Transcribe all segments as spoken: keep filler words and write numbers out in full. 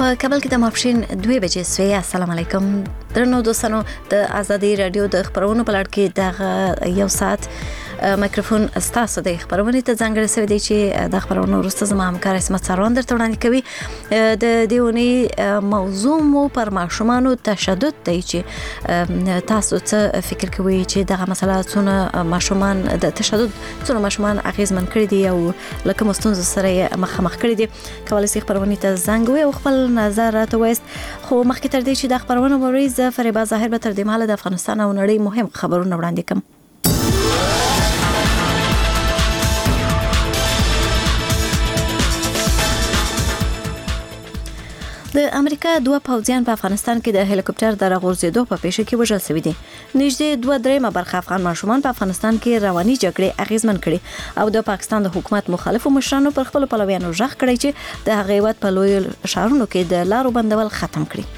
په کابل کې د ماپښین دوه بجې سوی. السلام علیکم درنو دوستانو، د آزادۍ رادیو د خبرونو په لړ کې د یو ساعت میکروفون ستاسو د خبرونې ته ځانګړی شوی دی چې د خبرونو وروسته زما همکار اسمت ساروان درته وړاندې کوي. د دیونی موضوع مو پر ماشومانو تشدد دی چې تاسو څه فکر کوئ چې دغه مسله څونه ماشومان د تشدد څونه ماشومان اغیزمن کړي دي او لکه مستونزو سره مخامخ کړي دي. کولای شئ خبرونې ته زنګ ووهئ او خپل نظر راته ووایاست. خو مخکې تر دې چې د خبرونو وورئ، زه فریبا ظاهر به تر دې مهاله د افغانستان او نړۍ مهم خبرونه وړاندې کوم. د امریکا دوه پوځیان په افغانستان کې د هلیکوپټر د راغورځېدو په پیښه کې وژل شوي دي. نږدې دوه درېیمه برخه افغان ماشومان په افغانستان کې رواني جګړې اغیزمن کړي او د پاکستان د حکومت مخالفو مشرانو پر خپل پلویانو ژغ کړی چې د هغې هېواد په لویو ښارونو کې د لارو بندول ختم کړي.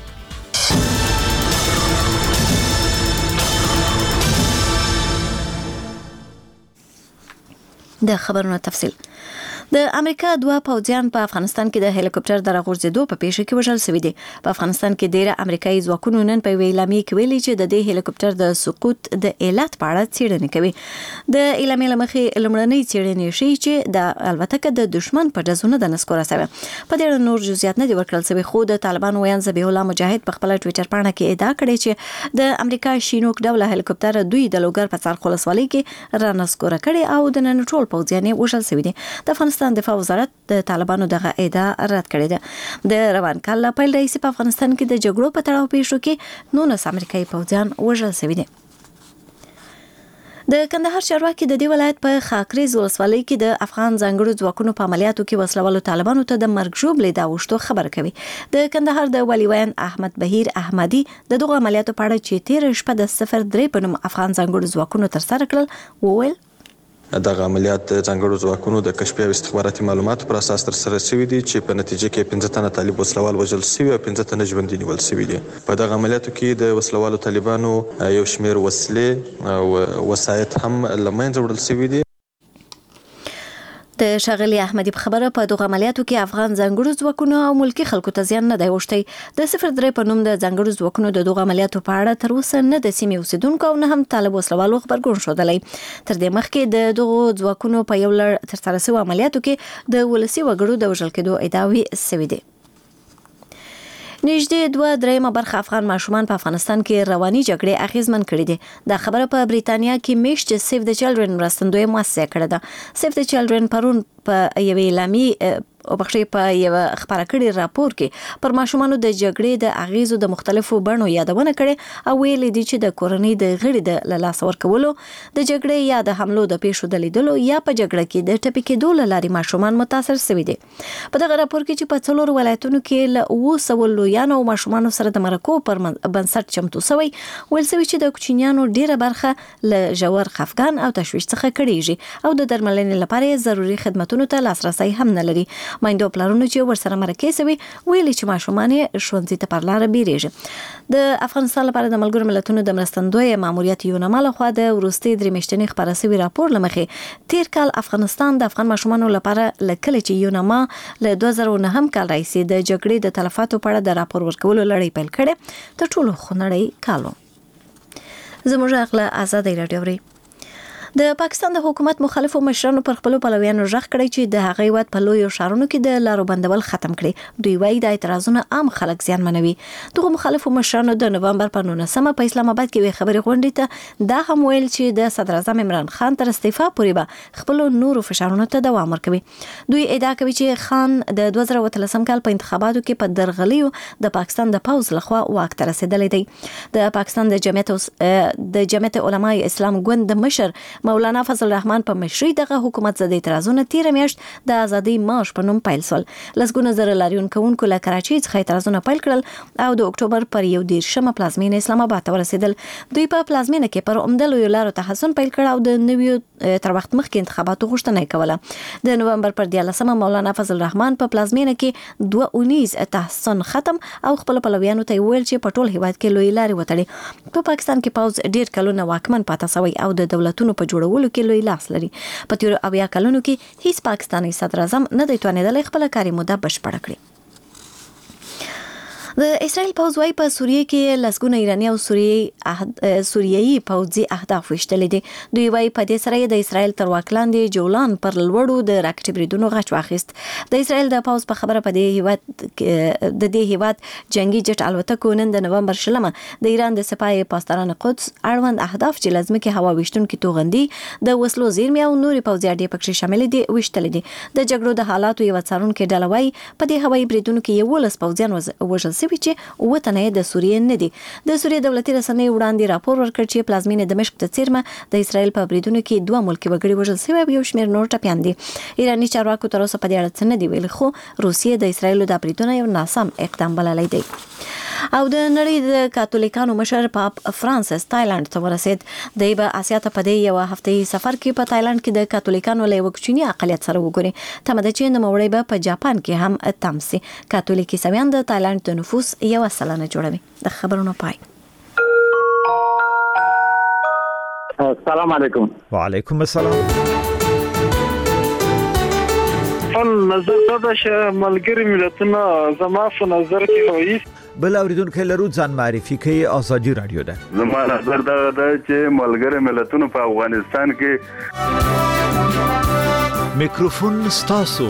د خبرونو تفصیل. د امریکا دوه پوځیان په افغانستان کې د هلیکوپټر د راغورځېدو په پیښه کې وژل شوي دي. په افغانستان کې ډېر امریکایي ځواکونو نن په اعلامیه کې ویلي چې د دې هلیکوپټر د سقوط د علت په اړه څېړنې کوي. د اعلامیې له مخې لومړنۍ څېړنې ښیي چې د البته د دشمن په ډزونه د نسکوره شوی. په دې اړه نور جزئیات نه دي ورکړل شوي، خو د طالبانو ویاند ذبیح الله مجاهد په خپل ټویټر پاڼه کې ادعا کړې چې د امریکا شینوک ډوله هلیکوپټر دوی د لوګر په څرخ ولسوالۍ کې را نسکوره کړي او د نن ټول پوځیان یې وژل شوي دي. د افغانستان دفاع وزارت د طالبانو دغه ادعا رد کړې ده. د روان کال له پیل راهیسې په افغانستان کې د جګړو په تړاو پیښو کې نولس امریکایي پوځیان وژل شوي دي. د کندهار چارواکي د دې ولایت په خاکریز ولسوالۍ کې د افغان ځانګړو ځواکونو په عملیاتو کې وسلوالو طالبانو ته د مرګ ژوبلې د اوښتو خبر کوي. د کندهار د والي ویاند احمد بهیر احمدي د دغو عملیاتو په اړه چې تېره شپه د صفر درې په نوم افغان ځانګړو ځواکونو ترسره کړل وویل: دغه عملیات د ځانګړو ځواکونو د کشفي او استخباراتي معلوماتو پر اساس ترسره شوي دي چې په نتیجه کې پنځه تنه طالب وسلوال وژل شوي او پنځه تنه ژوندي نیول شوي دي. په دغه عملیاتو کې د وسلوالو طالبانو یو شمېر وسلې او وسایط هم له منځه وړل شوي دي. د ښاغلي احمدي په خبره په دغه عملیاتو کې افغان ځانګړو ځواکونو او ملکي خلکو ته زیان نه دی اوښتی. د صفر درې په نوم د ځانګړو ځواکونو د دغه عملیاتو په اړه تر اوسه نه د سیمې اوسیدونکو او نه هم طالب وسلوالو خبرګون ښودلی. تر دې مخکې د دغو ځواکونو په یو لړ ترسره شویو عملیاتو کې د ولسي وګړو د وژل کېدو ادعاوې شوې دي. نږدې دوه درېیمه برخه افغان ماشومان په افغانستان کې رواني جګړې اغیزمن کړي دي. دا خبره په بریتانیا کې میشت سیف د چلډرن مرستندوی مؤسسه کړې ده. سیف د چلډرن پرون په یوې اعلامیې او بخښي په یو خبره کړي راپور کې پر ماشومانو د جګړې د اغیزو د مختلفو بڼو یادونه کړي او ویلي دي چې د کورنۍ د غړي د لاس ورکولو، د جګړې یا د حملو د پیښو د لیدلو یا په جګړه کې د ټپي کېدو له لارې ماشومان متاثر شوي دي. په دغه راپور کې چې په څلورو ولایتونو کې له اوه سوه لویانو او ماشومانو سره د مرکو پر بنسټ چمتو شوی، ویل شوي چې د کوچنیانو ډیره برخه له ژور خفګان او تشویش څخه کړيږي او د درملنې لپاره ضروري خدماتونو ته لاسرسي هم نه لري. مایندو پلارونو چې ورسره مرکې شوي ویلي چې ماشومان یې ښوونځي ته پر لاره بیریږي. د افغانستان لپاره د ملګرو ملتونو د مرستندوی ماموریت یونما لخوا د وروستي درې میاشتنۍ خپاره شوي راپور له مخې تیر کال افغانستان د افغان ماشومانو لپاره له کله چې یونما له دوه زره نهم کال راهیسې د جګړې د تلفاتو په اړه د راپور ورکولو لړۍ پیل کړې، تر ټولو خونړی کال و. زموږ غږ له آزادۍ راډیو اورئ. د پاکستان د حکومت مخالفو مشرانو پر خپل پلویانو ژغ کړی چې د هغې هېواد په لویو ښارونو کې د لارو بندول ختم کړي. دوی وایي دا اعتراضونه عام خلک زیانمنوي. دغو مخالفو مشرانو د نومبر په نولسمه په اسلام آباد کې یوې خبرې غونډې ته دا هم ویل چې د صدر اعظم عمران خان تر استعفا پورې به خپلو نورو فشارونو ته دوام ورکوي. دوی ادعا کوي چې خان د دوه زره اتلسم کال په انتخاباتو کې په درغلیو د پاکستان د پوځ لخوا واک ته رسېدلی دی. د پاکستان د جمعیت د جمعیت علماء اسلام ګوند د مشر مولانا فضل الرحمن په مشرۍ دغه حکومت ضد اعتراضونه تیره میاشت د ازادۍ مارش په نوم پیل شول. لسګونه زره لاریون کوونکو له کراچۍ څخه اعتراضونه پیل کړل او د اکتوبر پر یو دېرشمه پلازمینه اسلام آباد ته ورسېدل. دوی په پلازمینه کې پر عمده لویو لارو تحصن پیل کړ او د نویو تر وخت مخکې انتخاباتو غوښتنه یې کوله. د نومبر پر دیارلسمه مولانا فضل الرحمن په پلازمینه کې دوه اونیز تحصن ختم او خپل پلویانو ته ویل چې په ټول هیواد کې لوی لارې وتړي. په پاکستان کې پوځ ډېر کلونه واکمن پاتې شوی او د دولتونو په جوړولو کې لوی لاس لري. په تیرو اویا کلونو کې هیڅ پاکستاني صدر اعظم نه دی توانېدلی خپله کاري موده بشپړه کړي. د اسرائیل پوځ وايي په سوریه کې لسګونه ایرانی او سوریي سوریایي پوځي اهداف وشتل دي. دوی وايي په دې سره د اسرائیل تر واک لاندې جولان پر لوړو د راکټ بریدونو غچ واخیست. د اسرائیل د پوځ په خبره په دې هیواد د دې هیواد جنگي جټ الوتکو نن د نومبر شلمه د ایران د سپاه پاسداران قدس اړوند اهداف چې لازمه کې هوا وشتونکو توغندي د وسلو زیرمې او نوري پوځي اډې پکې شامل دي وشتل دي. د جګړو د حالاتو یو څارونکو ډله وايي په دې هوایي بریدونو کې یو لس پوځیان وژل شوي چې وطنه د سوریې نه دي. د سوریې دولتي رسنۍ وړاندې راپور ورکړ چې پلازمینه دمشق ته څیرمه د اسرائیل په بریدونو کې دوه ملکی وګړي وژل شوي او یو شمېر نور ټپیان دي. ایراني چارواکو تر اوسه په دې اړه څه نه دی ویلي، خو روسیې د اسرائیل د بریدونو یو ناسم اقدام بللی دی. او د نړۍ د کاتولیکانو مشر پاپ فرانسیس تایلند ته ورسید. دی به اسیا ته په دې یو هفتهي سفر کې په تایلند کې د کاتولیکانو له یو کوچني اقلیت سره وګوري. تمه ده چې نوموړی به په جاپان کې هم تم سي. کاتولیک عیسویان د تایلند د نفوس یو سلنه جوړوي. د خبرونو پای. السلام علیکم. وعلیکم السلام. خپل نظر دا چې ملګری ملتونه زما په نظر کې وایي بل اوریدونکو لرو ځان معرفي کوي. آزادي رادیو ده. زما نظر دا ده چې ملګری ملتونه په افغانستان کې میکروفون ستاسو.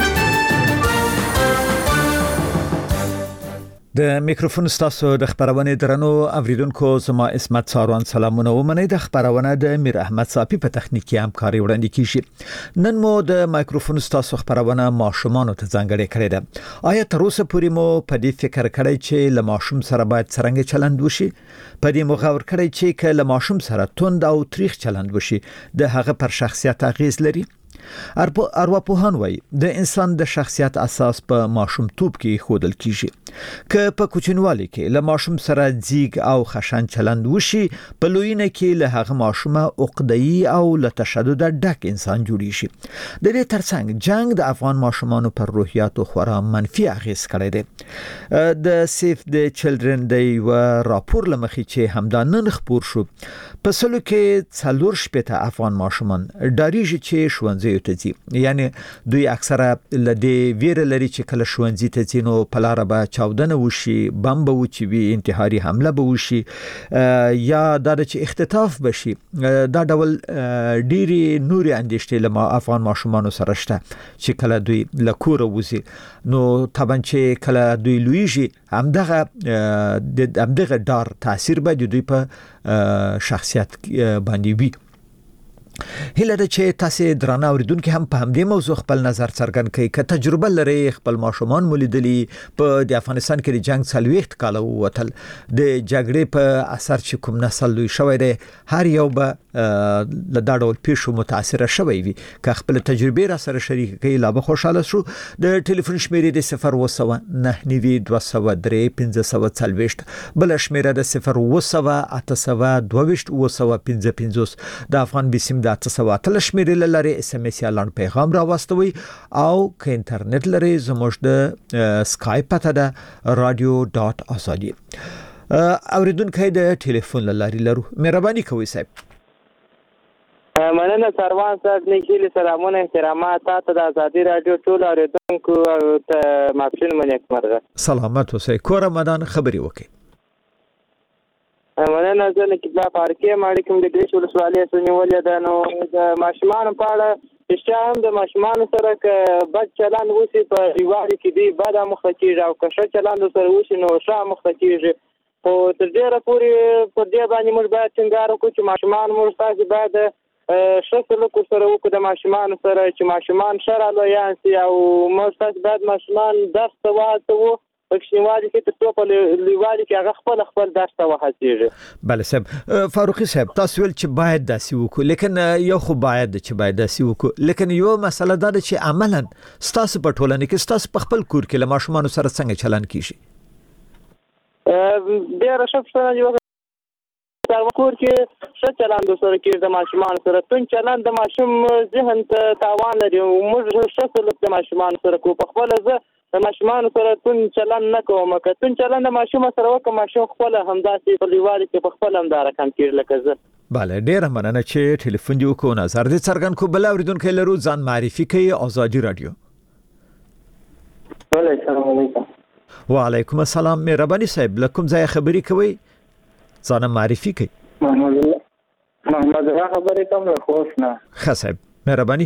د میکروفون ستاسو د خبرونه درنو اوریدونکو زما اسمت ساروان سلامونه ومنئ. د خبرونه د میر احمد صافي په تخنیکی همکاري وړاندې کیږي. نن مو د میکروفون ستاسو خبرونه ماشومان ته ځانګړې کړې ده. آیا تر اوسه پورې مو په دې فکر کړی چې له ماشوم سره باید څنګه چلند وشي؟ په دې مو غور کړی چې کله ماشوم سره توند او تریخ چلند وشي د هغه پر شخصیت اغیز لري؟ ارواپوهان وایي د انسان د شخصیت اساس په ماشومتوب کې خودل کیږي. که په کوچنوالي کې له ماشوم سره ځیګ او خشن چلند وشي، په لویینه کې له هغه ماشومه عقده‌ای او له تشدد ډک انسان جوړی شي. د دې ترڅنګ جنگ د افغان ماشومانو پر روحیاتو خورا منفي اغیز کړی دی. د سیف د چلډرن د یو راپور لمخې چې همدا نن خبر شو، په سلو کې څلور شپږ افغان ماشومان ډاریږي چې ښوونځي ته ځي. یعنی دوی اکثره لدی ویر لري چې کله ښوونځي ته ځي نو په لار به چاودنه وشي، بم به وچوي، انتحاري حمله به وشي، یا دا چې اختطاف بشي. دا ډول ډيري نوري اندېشتې له افغان ماشومانو سره شته چې کله دوی له کور وځي نو طبعا چې کله دوی لویږي همدغه د همدغه ډار تاثیر به دوی په شخصیت باندې وي. هله د چې تاسو درانه اوریدونکو هم په همدې موضوع خپل نظر څرګند کړئ. که تجربه لري خپل ماشومان مولیدلی په د افغانستان کې د جنگ څلويخت کال ووتل، د جګړې په اثر چې کوم نسل لوی شوی دی، هر یو به له دا ډول پیښو متاثر شوی وي. که خپل تجربه را سره شریک کړئ لا به خوشاله شو. د ټلیفون شمیرې د صفر و سو نه نوي دوه سو درې پنځه سو څلويشت، بل شمیره د صفر و سو اته سو دوه و سو پنځه پنځوس. د افغان بسم د اته سو اتل شمیرې لري. اس ام اس یا لاند پیغام را واستوي او که انټرنیټ لري زموږ د سکایپ پته ده رادیو ډاټ ازادي. اوریدونکو د ټلیفون لاري لرو. مهرباني کوئ صاحب. مننه سروان صاحب، نیکیلی سلامونه احترامات تاسو د ازادي رادیو ټول اوریدونکو ته ماپښین منیک مرغه. سلامت اوسئ. کور رمضان خبري وکي. مننه زه نه کیبلا پارکې ماړي کوم د ګریش ولسوالۍ سنولې ده. نو د ماشومان په اړه چې د ماشومان سره ک بد چلند وسی په ریواري کې دی بد مخه کیږي او که ښه چلند سره وسی نو ښه مخه کیږي. او تر ډیره پورې پر دې باندې موږ باید څنګه وکړو چې ماشومان موږ تاسو باید ښه سلوک سره وکړو د ماشومان سره چې ماشومان ښه رالویان سي او موږ تاسو باید ماشومان درس ته واچوو پښینوالي کې تر ټولو په لیوالي کې هغه خپل خپل درس ته وهڅېږي. بله صاحب. فاروقي صاحب تاسو ول چې باید داسې وکړو، لیکن یو خو باید چې باید داسې وکړو، لیکن یو مسله دا ده چې عملاً ستاسو په ټولنه کې ستاسو په خپل کور کې له ماشومانو سره څنګه چلند کیږي؟ ډېره ښه پوښتنه دې وکړه. کور کې ښه چلند سره کېږي د ماشومانو سره. توند چلند د ماشوم ذهن ته تاوان لري. موږ ښه سلوک د ماشومانو سره کوو. په خپله زه د ماشومانو سره توند چلند نه کوم. که توند چلند د ماشوم سره وکړم ماشوم خپل همداسې په لیوالي کې په خپل همدا رقم کېږي لکه زه. بله ډېره مننه چې ټلیفون دې وکړو، نظر دې څرګند کړو. بل اوریدونکو لرو ځان معرفي کوي. آزادي رادیو. السلام علیکم. وعلیکم السلام. مهرباني صاحب لکم ځای خبري کوي ځان معرفي کوي. محمد الله محمد الله خبرې کوم له خوښ نه. ښه صاحب مهرباني.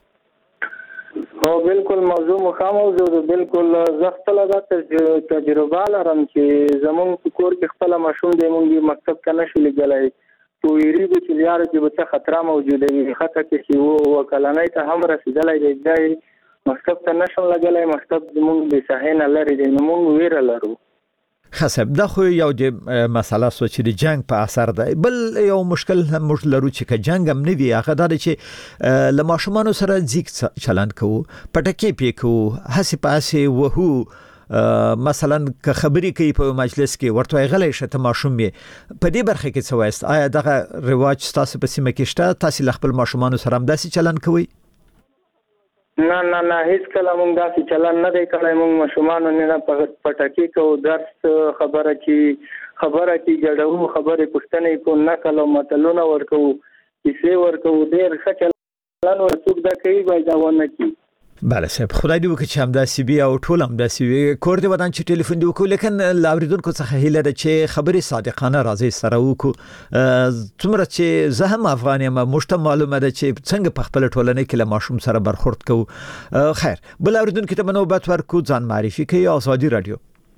او بالکل موضوع مخه موضوع ده. بالکل زختله د تجربه لرم چې زمون په کور کې خپل ماشوم د مونږ مکتب ته نشي لګلای تو یریږي چې یاره چې به خطر موجوده وي خطر کې چې وو کلنۍ ته هم رسیدلای دی ځای مکتب ته نشم لګلای مکتب مونږ د صحنه لري دی مونږ ویره لرو. خاصه دا خو یو د مسله سوچ د جنگ په اثر ده. بل یو مشکل هم مش لرو چې جنگ هم نه وي هغه دا چې لماشومانو سره ځیک چلند کوو پټکی پی کوو هسي پاسي وهو مثلا که خبري کوي په مجلس کې ورته غلې شته ماشوم په دې برخه کې څه وایست؟ آیا دغه رواج تاسو په سیمه کې شته؟ تاسو خپل ماشومانو سره هم داسې چلند کوي؟ نه نه نه هیڅ کله مونږ داسې چلند نه دی کړی. مونږ ماشومانو نه پټکی کوو درس خبره کې خبره کې ګډو خبره پښتنې کو نه کله متلونه ورکو کیسې ورکو ډېر ښه چلند ورڅوک دا کوي باید دا ونه کوي. بله صاحب خدای دې وکړي چې همداسې بي او ټول همداسې وي. کور دې ودان چې ټلیفون دې وکړو لیکن لاوریدونکو څخه هیله ده چې خبرې صادقانه راځي سره وکړو. څومره چې زه هم افغان یم موږ ته معلومه ده چې څنګه په خپل ټولنه کې له ماشوم سره برخورد کوو. خیر بل لاوریدونکو ته نوبت ورکو ځان معرفي کوي آزادي رادیو.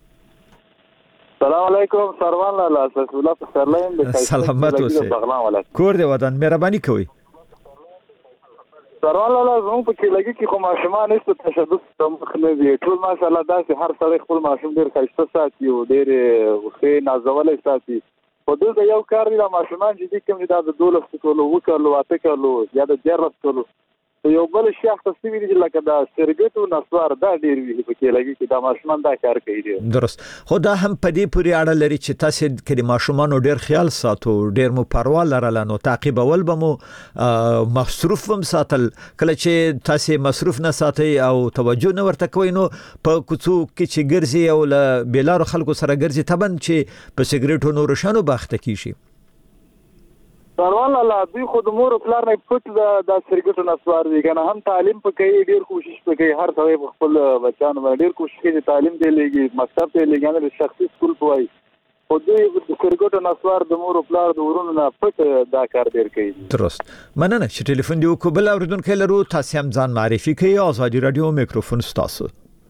سلام علیکم سروان لاله اساس الله پسرلایم د سلامت اوسه. کور دې ودان مهرباني کوي. سروان لاله زموږ په کې لګي کې خو ماشومان هیڅ تشدد ته مخ نه دي. ټول ماشاءالله داسې هر سړی خپل ماشوم ډېر ښایسته ساتي او ډېر ښه نازولی ساتي. خو دلته یو کار دی دا ماشومان چې دي کوم دا د دولس کلو اووه کلو اته کلو یا د دیارلس کلو یو بل شیخ تصویر دي لکه دا سرګټ او نسوار دا ډېر وی په کې لګي چې دا ماشومان دا کار کوي. درست. خو دا هم په دې پورې اړه لري چې تاسو کې ماشومان ډېر خیال ساتو ډېر مو پروا لرله نو تعقیبول به مو مصروف هم ساتل. کله چې تاسو مصروف نه ساتي او توجه نه ورته کوئ نو په کوڅو کې چې ګرځي او له بیلارو خلکو سره ګرځي تبن چې په سیګریټو نو روشانو باخته کیږي. سروان الله دوی خود مور پلار نه پټ د سرګټو نسوار دي کنه هم تعلیم پکې ډیر کوشش پکې هر څوی خپل بچانو باندې ډیر کوشش کوي تعلیم دی لګي مکتب ته لګي نه شخصي سکول پوي خو دوی د سرګټو نسوار د مور پلار د ورونو نه پټ دا کار ډیر کوي. درست. مننه چې ټلیفون دی وکړ. بل اوریدونکو لرو تاسو هم ځان معرفي کوي آزادي رادیو میکروفون تاسو.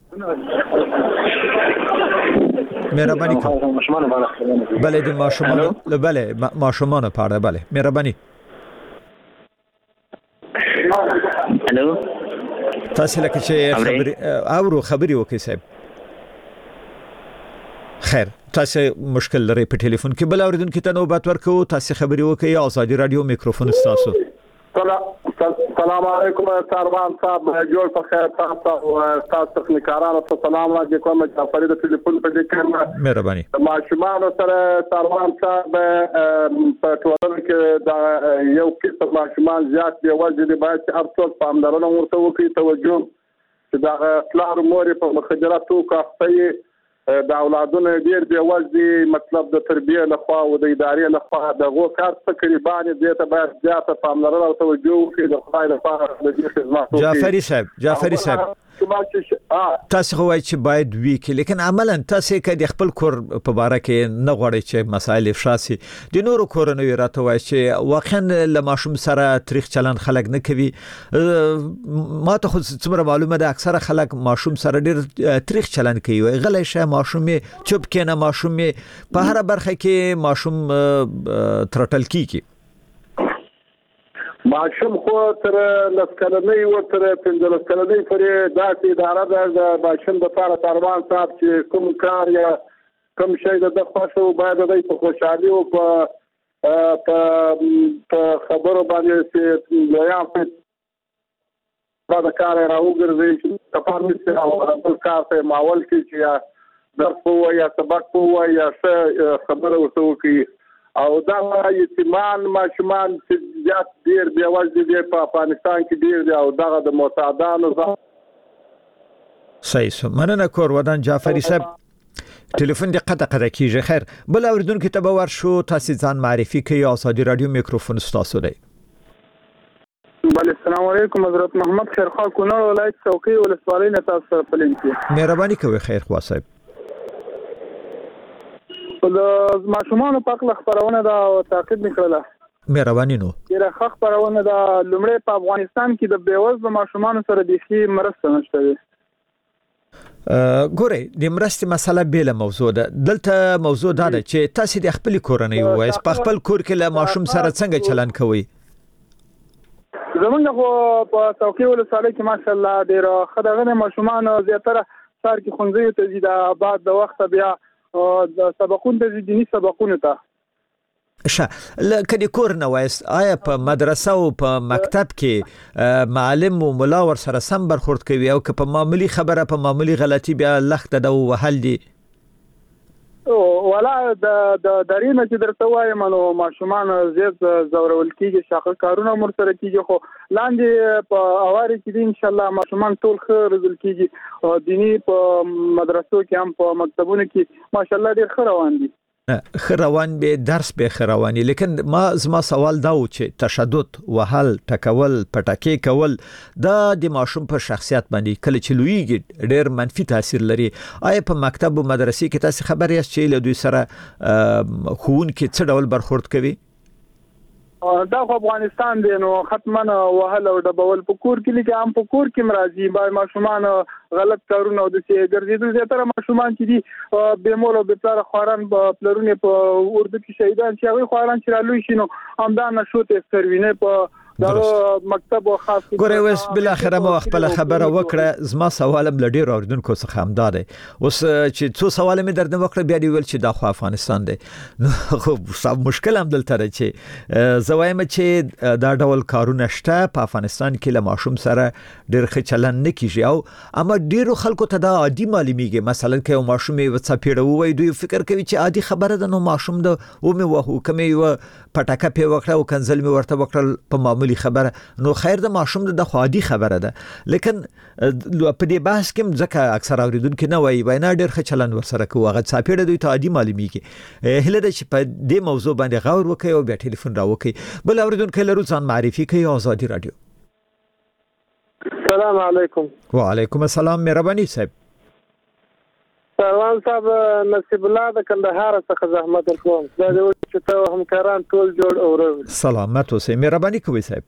مهرباني کوم ماشومان باندې بله د ماشومان بله ماشومان پاره بله مهرباني. الو تاسو لکه چې خبري اورو خبري وکي صاحب. خیر تاسو مشکل لري په ټلیفون کې بل اوریدونکو ته نوبت ورکو تاسو خبري وکي آزادي رادیو میکروفون تاسو. السلام علیکم سروان صاحب جوړ په خیر تاسو او تاسو تخنیکارانو ته سلام علیکم جعفری د ټلیفون په دې کې مهرباني. ماشومان سره سروان صاحب په ټولنه کې دا یو قسم ماشومان زیات دی وځي دی باید چې افسوس پاملرنه ورته وکړي توجه چې دا پلار مور په مخدراتو کافتي د اولادونو ډیر دی وځي مطلب د تربیه له خوا او د ادارې له خوا دغه کار تقریبا دې ته باید زیاته پاملرنه او توجه وکړي د خدای لپاره د دې خدمات. جعفری صاحب جعفری صاحب تاسو خو وایي چې باید وی کې لیکن عملاً تاسو کې د خپل کور په باره کې نه غواړئ چې مسائل افشا شي. د نورو کورونو راته وایي چې واقعا له ماشوم سره تاریخ چلند خلک نه کوي. ما ته خو څومره معلومه ده اکثره خلک ماشوم سره ډېر تاریخ چلند کوي غلی شه ماشوم چوپ کینه ماشوم په هر برخه کې ماشوم ترټل کیږي. ماشوم خو تر لسکلنۍ و تر پنځه لسکلنۍ پورې داسې اداره ده د ماشوم دپاره سروان صاحب چې کوم کار یا کوم شی د ده خوښ و باید د دوی په خوشحالي او په په خبرو باندې چې لویان پرې دا د کار یې راوګرځوي چې کفار نشي او بل کار ته یې ماول کړي چې یا درس ووایي یا سبق ووایي یا ښه خبره ورته وکړي. او دا یتیمان ماشومان چې زیات ډیر بې وزلي دي په افغانستان کې ډیر دي او دغه د مساعدانو صحیح سو. مننه کور ودان جعفری صاحب ټلیفون دې قطع قطع کیږي. خیر بل اوریدونکو ته به ورشو تاسو ځان معرفي کوي آزادي رادیو میکروفون تاسو دی. بله السلام علیکم حضرت محمد خیرخوا کونړ ولایت څوکۍ ولسوالۍ نه تاسو سره پلین کې مهرباني کوي خیرخوا صاحب. د ماشومان په اړه خبرونه دا تعقیب نکړه مهرباني نو ډیره ښه خبرونه دا لومړی په افغانستان کې د بیوزلو ماشومانو سره د شي مرسته نشته وي ګوري د مرستې مسله بیل موضوع ده دلته موضوع دا ده چې تاسو د خپل کورنۍ وایي په خپل کور کې له ماشوم سره څنګه چلن کوي زمونږ په توقي ولسوالۍ کې ماشاءالله ډیره خدغه ماشومان زیاتره سار کې خونځي ته زیاده بعد د وخت بیا د سبقون د دینی سبقونه ته شه لکه د کور نه وایست آیا په مدرسه او په مکتب کې معلم او ملا ور سره سم برخورد کوي او که په معمولی خبره په معمولی غلطي بیا لخت د وهل دي او ولا د د درینه چې درته وایم نو ماشومان زیات زورول کیږي شاخه کارونه مر سره کیږي خو لاندې په اواري کې ان شاء الله ماشومان ټول ښه رزل کیږي او دینی په مدرسو کې هم په مکتبونو کې ماشاءالله ډیر ښه روان دي خروان به درس به خروانی لیکن ما زما سوال دا و چې تشدد وهل ټکول پټکی کول دا د ماشوم په شخصیت باندې کله چې لویږي ډېر منفي تاثیر لري آیا په مکتب او مدرسې کې تاسو خبر یاست چې له دوی سره خون کې څه ډول برخورد کوي دا افغانستان دی نو ختمن وهل او ډبول په کور کې لکه هم په کور کې مرাজি بای ماشومان غلط کارونه د سي ګرځیدل زیاتره ماشومان چې دي به مول او به پلار خوران په پلرونه په اردو کې شهیدان چې هغه خوران چې رالوي شنو همدا نشوته سروینه په دا مکتب او خاص ګوره وس بل اخره مو خپل خبره وکړه زما سوالم لډیر اوردونکو څخه همدار اوس چې څو سوال مې درنه وکړه بیا دی ول چې دا خو افغانستان دی نو خو صاحب مشکل هم دلته چې زوایم چې دا ډول کارونه شته په افغانستان کې له ماشوم سره ډیر ښه چلن نه کیږي او اما ډیرو خلکو ته دا عادي معلومیږي مثلا کې یو ماشوم یې وڅپېړو وای دوی فکر کوي چې عادي خبره ده نو ماشوم د و مې وهو کومه یو پټاکه په وکړه او کنزل مې ورته وکړل په معمولی خبره نو خیر د ماشوم د خوادي خبره ده لیکن په دې بحث کې ځکه اکثر اوریدونکو نه وایي وینا ډېر ښه چلند ورسره کوي هغه صاحب دوی ته عادي معلومیږي هله د چې په دې موضوع باندې غور وکړي او بیا ټلیفون راوکړي بل اوریدونکو لرو ځان معرفي کوي آزادي رادیو السلام علیکم وعلیکم السلام مهرباني صاحب سروان صاحب نصیب الله د کندهار څخه زحمت کوم دا د چې ته همکاران ټول جوړ اورو سلامت اوسئ مهرباني کوئ صاحب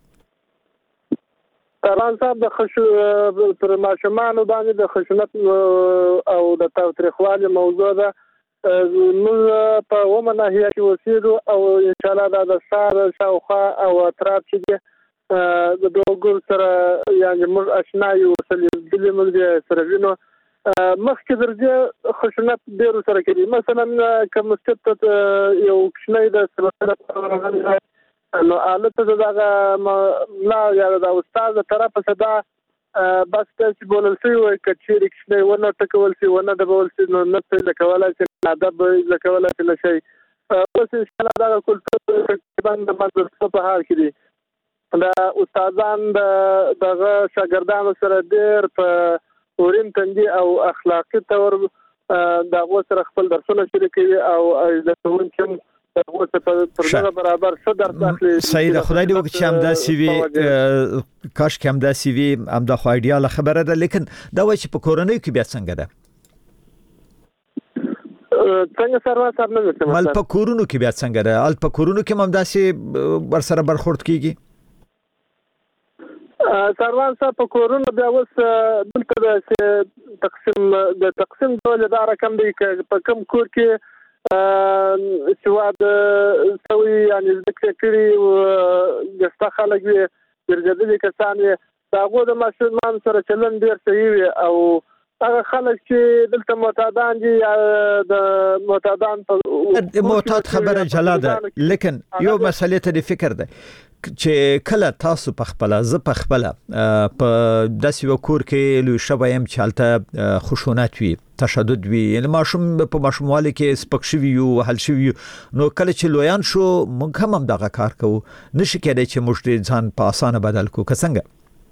سروان صاحب د خشو پر ماشومان باندې د خشونت او د تاوتریخوالي موضوع ده موږ په ومه ناحیه کې اوسېږو او ان شاء الله دا د ښار شاوخوا او اطراف کې د دوګور سره یعنی موږ آشنا یو سره د موږ سره وینو مخکې درځي خشونت ډېر سره کوي مثلا کوم ست یو کښنه د سره نو البته دا لا یا د استاد طرف صدا بس چې بولل شي وي کچېری کښنه ونه ټکول شي ونه د بول شي نو نه څه کوله چې ادب ز کوله چې شي اوس ان شاء الله دا کلتور تقریبا د مدرسو په حال کې دي دا استادان دغه شاګردانو سره ډېر په ورین تندي او اخلاقی تور دا غوسه خپل درسونه شریکوي او د کوونکم غوسه په دغه برابر څه درس اخلي سید خدای دې وکړي چې هم دا سی وی کاش کې هم دا سی وی هم دا خو ایډیال خبره ده لیکن دا وایي چې په کورنۍ کې بیا څنګه ده څنګه سره صاحب نه وته مال په کورونو کې بیا څنګه ده ال په کورونو کې هم دا سی بر سره برخورد کیږي سروان صاحب په کورونو بیا اوس دلته د تقسیم د تقسیم ډول دا رقم دی په کوم کور کې سواد سوي یعنی ذکر کړي او د خلک وي درجدلي کسان داغه د ماشومان سره چلن ډیر صحیح وي او هغه خلک چې دلته معتادان دي د معتادان په معتاد خبره جلا ده لیکن یو مسئله ته فکر ده چې کله تاسو په خپل ز په خپل په داسې وکور کې لوي شوایم چالته خشونت وي تشدد وي یعنی ماشوم په ماشوموالي کې سپک شوی یو حل شوی نو کله چې لویان شو موږ هم دغه کار کوو نشي کېدای چې موږ ځان په اسانه بدل کو څنګه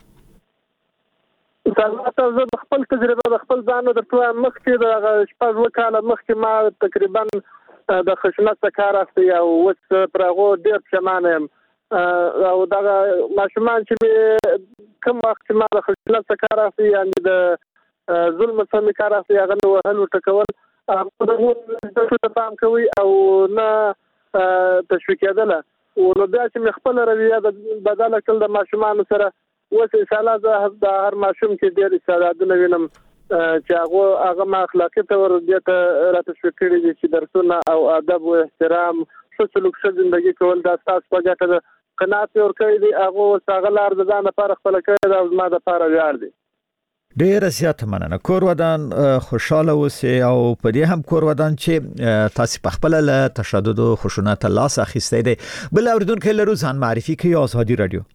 تاسو زه خپل تجربه د خپل ځان د توه مخکې د شپږ وکاله مخکې ما تقریبا د خشونت کار اخلي او وس پرغو ډیر پښمانه یم او دا ماشومان چې کوم وخت ما د خشونت کار اخلي یعنی د ظلم سم کار اخلي هغه نو هلو ټکول هغه د نور څه پام کوي او نه تشویقېدله او نو بیا چې خپل رویه بدله کړل د ماشومان سره اوس انشاءالله زه د هر ماشوم کې ډېر استعدادونه وینم چې هغه هغه ما اخلاقي تور دې ته را تشویق کړي دي چې درسونه او ادب او احترام څه سلوک څه ژوندۍ کول د اساس په ګټه ده قناعت ورکړي دي هغه څنګه لار د ځان لپاره خپل کړی دا زما د لپاره ویاړ دی. ډیر زیات مننه. کور ودان خوشاله اوسئ او په دې هم کور ودان چې تاسو په خپل له تشدد او خشونت لاس اخیستئ دي. بل اوریدونکو له روزان معرفي کوي آزادي رادیو.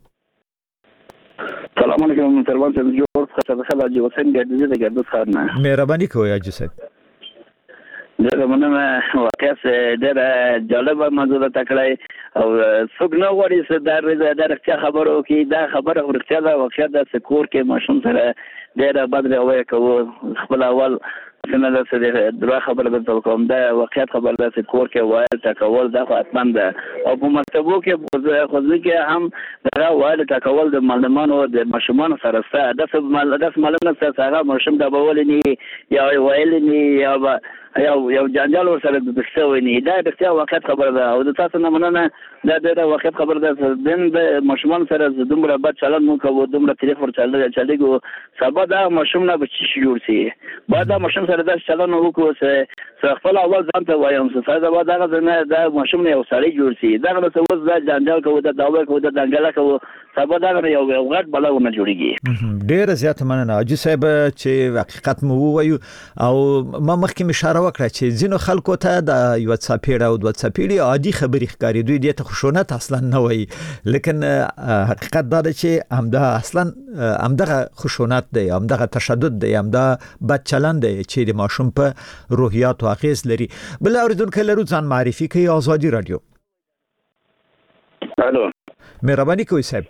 السلام علیکم سروان صاحب جوړ څه څه راځي وسن ګډ دې ګډ ښارنه مهرباني کوئ اجي صاحب. دا مننه واقعا ډېر جالبه موضوع ده تکړه او څوک نه غواړي چې دا د رښتیا خبرو کې دا خبره ورښتیا ده واقعا د سکور کې ماشوم سره ډېر بدل وای کوو خپل اول څنګه د څه درو خبره د کوم دا واقعا خبره ده چې کور کې وای تکول دا حتمن ده او په مکتبو کې خو ځکه هم دا وای تکول د معلمانو د ماشومان سره سره د څه معلومه سره هغه ماشوم د بولني یا ویلني یا یو یو جنجال سره د څه ونی دا د څه وخت خبره ده او د تاسو نه مننه دا د وخت خبره ده د ماشومان سره دومره بد چلند مو کوو دومره طریق ور چلل چلیږي سبا دا ماشوم نه بچی جوړ سي بعد دا ماشوم سره دا چلند وکړو چې خپل اول ځان ته وایم چې دا بعد دا نه دا ماشوم نه یو سړی جوړ سي دا نو څه وځ دا جنجال کوو دا داوا کوو دا دنګلا کوو سبا دا یو غټ بلاونه جوړیږي. ډیر زیات مننه اجي صاحب چې حقیقت مو وایو او ما مخکې اشاره وکړه چې ځینو خلکو ته د یو واتساپ او د واتساپ عادي خبرې ښکاري دوی دې ته خشونت اصلا نه وایي لیکن حقیقت دا چې همدا اصلا همدغه خشونت دی همدغه تشدد دی همدغه بد چلند دی چې د ماشوم په روحیات او اغیز لري. بل اوریدونکو لرو ځان معرفي کوي آزادي رادیو. الو مهرباني کوئ صاحب.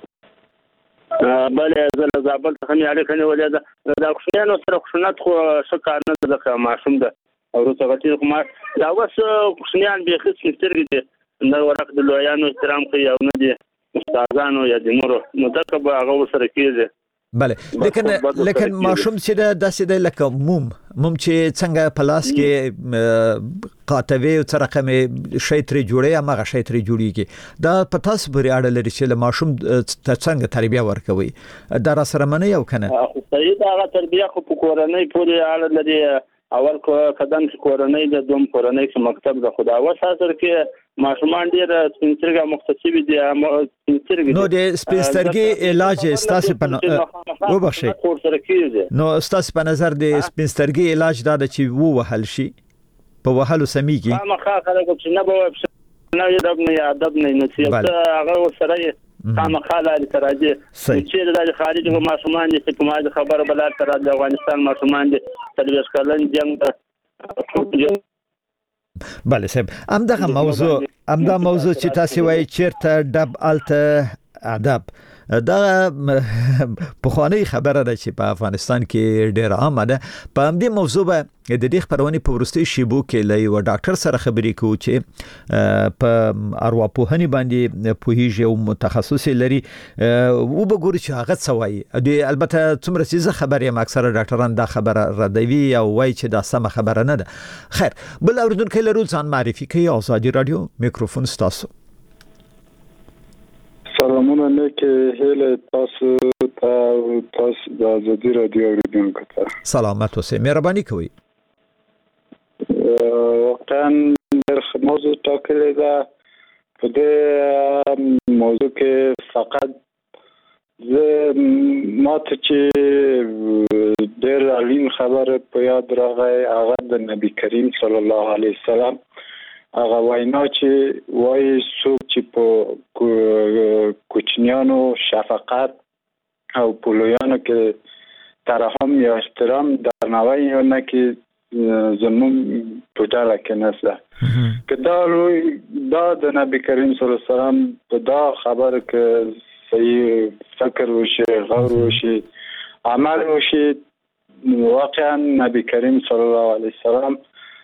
بله زه زابل څخه نه اړیکه نیولې ده دا خشونت سره خشونت خو څه کار نه ده ماشوم ده او ورته غوښتل کوم دا اوس خشونت به خص سترګې دي نو ورته د لویانو احترام کوي او نه دي استادانو یا د نورو نو دا که به هغه سره کېږي. بله لیکن لیکن ماشوم چې د داسې د لکه موم موم چې څنګه پلاس کې قاطوي او رقم شی تر جوړي هغه شی تر جوړيږي دا په تاسو پورې اړه لري چې ماشوم څنګه تربیه ورکوي دا را سره منه یو کنه خو صحیح دا تربیه خو په کورنۍ پورې اړه لري اول قدم چې کورنۍ د دوم کورنۍ کې مکتب د خدا وساتر کې ماشومان ډیر سپینسترګه مختصي دي سپینسترګه نو د سپینسترګي علاج استاسو په وبخښي نو استاسو په نظر د سپینسترګي علاج دا چې وو وهل شي په وهلو سميږي ما خا خلک چې نه به نه ادب نه ادب نه نصيحت هغه سره خامخاله لتراجي چې د خارجي ماشومان دي چې کومه خبره بلار تر د افغانستان ماشومان دي تلويش کلن جنگ بله صاحب همدغه موضوع همدغه موضوع چې تاسو وایي چیرته دب الته ادب دا په خواني خبره ده چې په افغانستان کې ډېر عام ده په همدې موضوع به د دې خبرونه په ورستي شیبو کې لای و ډاکټر سره خبرې کوو چې په ارواپوهنې باندې پوهیږي او متخصص لري او وګوري چې هغه څه وایي د البته څومره چې خبرې هم اکثره ډاکټران دا خبره ردوي او وایي چې دا سم خبره نه ده. خیر بل اوریدونکو لرو ځان معرفي کوي آزادي رادیو میکروفون تاسو. سلامونه نیکه هیله تاسو ته تاسو د آزادي رادیو اوریدونکو ته سلامت اوسئ مهرباني کوئ. وقتا در موضوع ټاکلې ده په دې موضوع کې فقط زه ماته چې ډېر اړین خبره په یاد راغی هغه د نبی کریم صلی الله علیه وسلم هغه وینا چې وایي څوک چې په کوچنیانو شفقت او په لویانو کې ترحم یا احترام درناوی نه کې زمون په ډاله کې نشته که دا لوی دا د نبی کریم صلی الله علیه وسلم په دا خبره کې صحیح فکر وشي غور وشي عمل وشي واقعا نبی کریم صلی الله علیه وسلم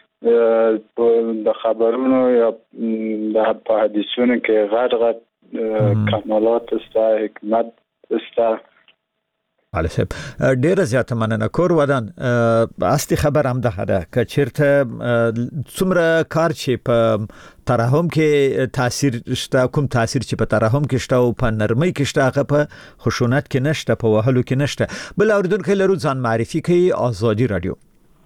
د خبرونو یا د په حدیثونو کې غټ غټ کمالات است حکمت است علي صاحب ډیره زیاته مننه. کور ودان اصلي خبر هم ده ده چې چیرته څومره کار چې په ترحم کې تاثیر شته، کوم تاثیر چې په ترحم کې شته او په نرمۍ کې شته، هغه په خشونت کې نشته، په وهلو کې نشته. بل اوریدونکو لرو ځان معرفي کوي. آزادي رادیو.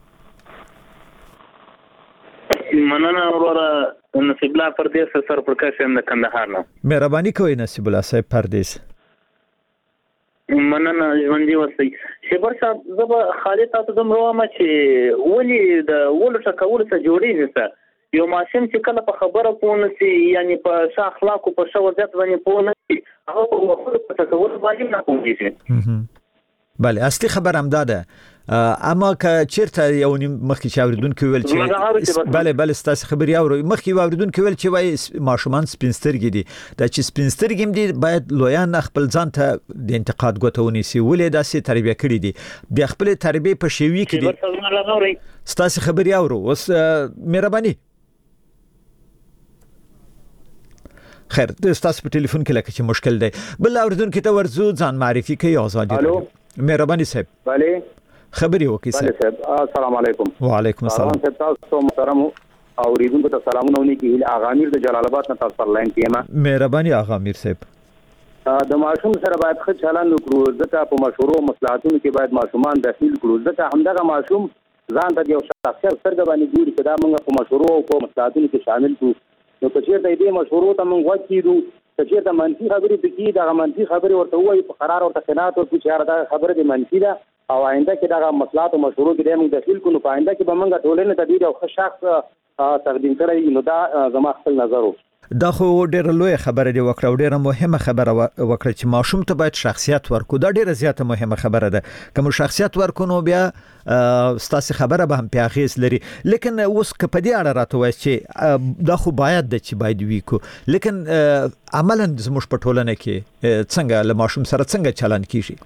مننه وروره. نصیب الله پردیس سر پرکاش هم د کندهار نه. مهرباني کوئ نصیب الله صاحب پردیس. مننه ژوندۍ اوسئ. شیبر صاحب زه به خالد تاسو ته وایم چې ولې د ولو ټکولو څخه جوړیږي څه یو ماشوم چې کله په خبره پوه نشي، یعنی په ښه اخلاقو په ښه وضعیت باندې پوه نشي، هغه په وخت په ټکولو باندې نه پوهېږي. بله اصلي خبر هم دا ده. اما که چیرته یو مخکې چې اوریدونکو ویل چې بله بله ستاسو خبري اورو مخکې اوریدونکو ویل چې وای ماشومان سپینسترګي دي، دا چې سپینسترګي هم دي باید لویان خپل ځان ته د انتقاد غوتونی سي ولې داسې تربیه کړی دي، بیا خپل تربیه په شیوي کې دي. ستاسو خبري اورو اوس مهرباني. خیر ستاسو په ټلیفون کې لکه چې مشکل دی. بل اوریدونکو ته ورزو ځان معرفي کوي. آزادي. الو مهرباني صاحب. بله خبري وکي صاحب. السلام علیکم. وعلیکم السلام. تاسو محترم اوریدونکو ته سلامونه ونی کی. آغا امیر د جلال آباد نه تاسو پر لاین کېما. مهرباني آغا امیر صاحب. د ماشوم سره باید ښه چلند وکړو، ځکه په مشورو مصلحتونو کې باید ماشومان داخل کړو، ځکه همدغه ماشوم ځان ته یو شخصیت سترګې باندې ګوري چې دا موږ په مشورو او په مصلحتونو کې شامل کړو. نو که چېرته دې مشورو ته موږ غوږ کېږو، که چېرته منفي خبرې پکې دغه منفي خبرې ورته ووایو، په قرار ورته قناعت ورکړو چې یاره دغه خبره دې منفي ده او آینده کې دغه مصلحت او مشورو کې دې موږ داخل کړو، نو په آینده کې به موږ ټولنې ته ډېر یو ښه شخص تقدیم کړی. نو دا زما خپل نظر و. دا خو ډېره لویه خبره دی وکړه او ډېره مهمه خبره وکړه چې ماشوم ته باید شخصیت ورکړو. دا ډېره زیاته مهمه خبره ده. که مو شخصیت ورکړو نو بیا ستاسو خبره به هم په اغیز لري. لیکن اوس که په دې اړه راته وایي چې دا خو باید د چې باید وی کو، لیکن عملاً زموږ په ټولنه کې څنګه له ماشوم سره څنګه چلند کیږي؟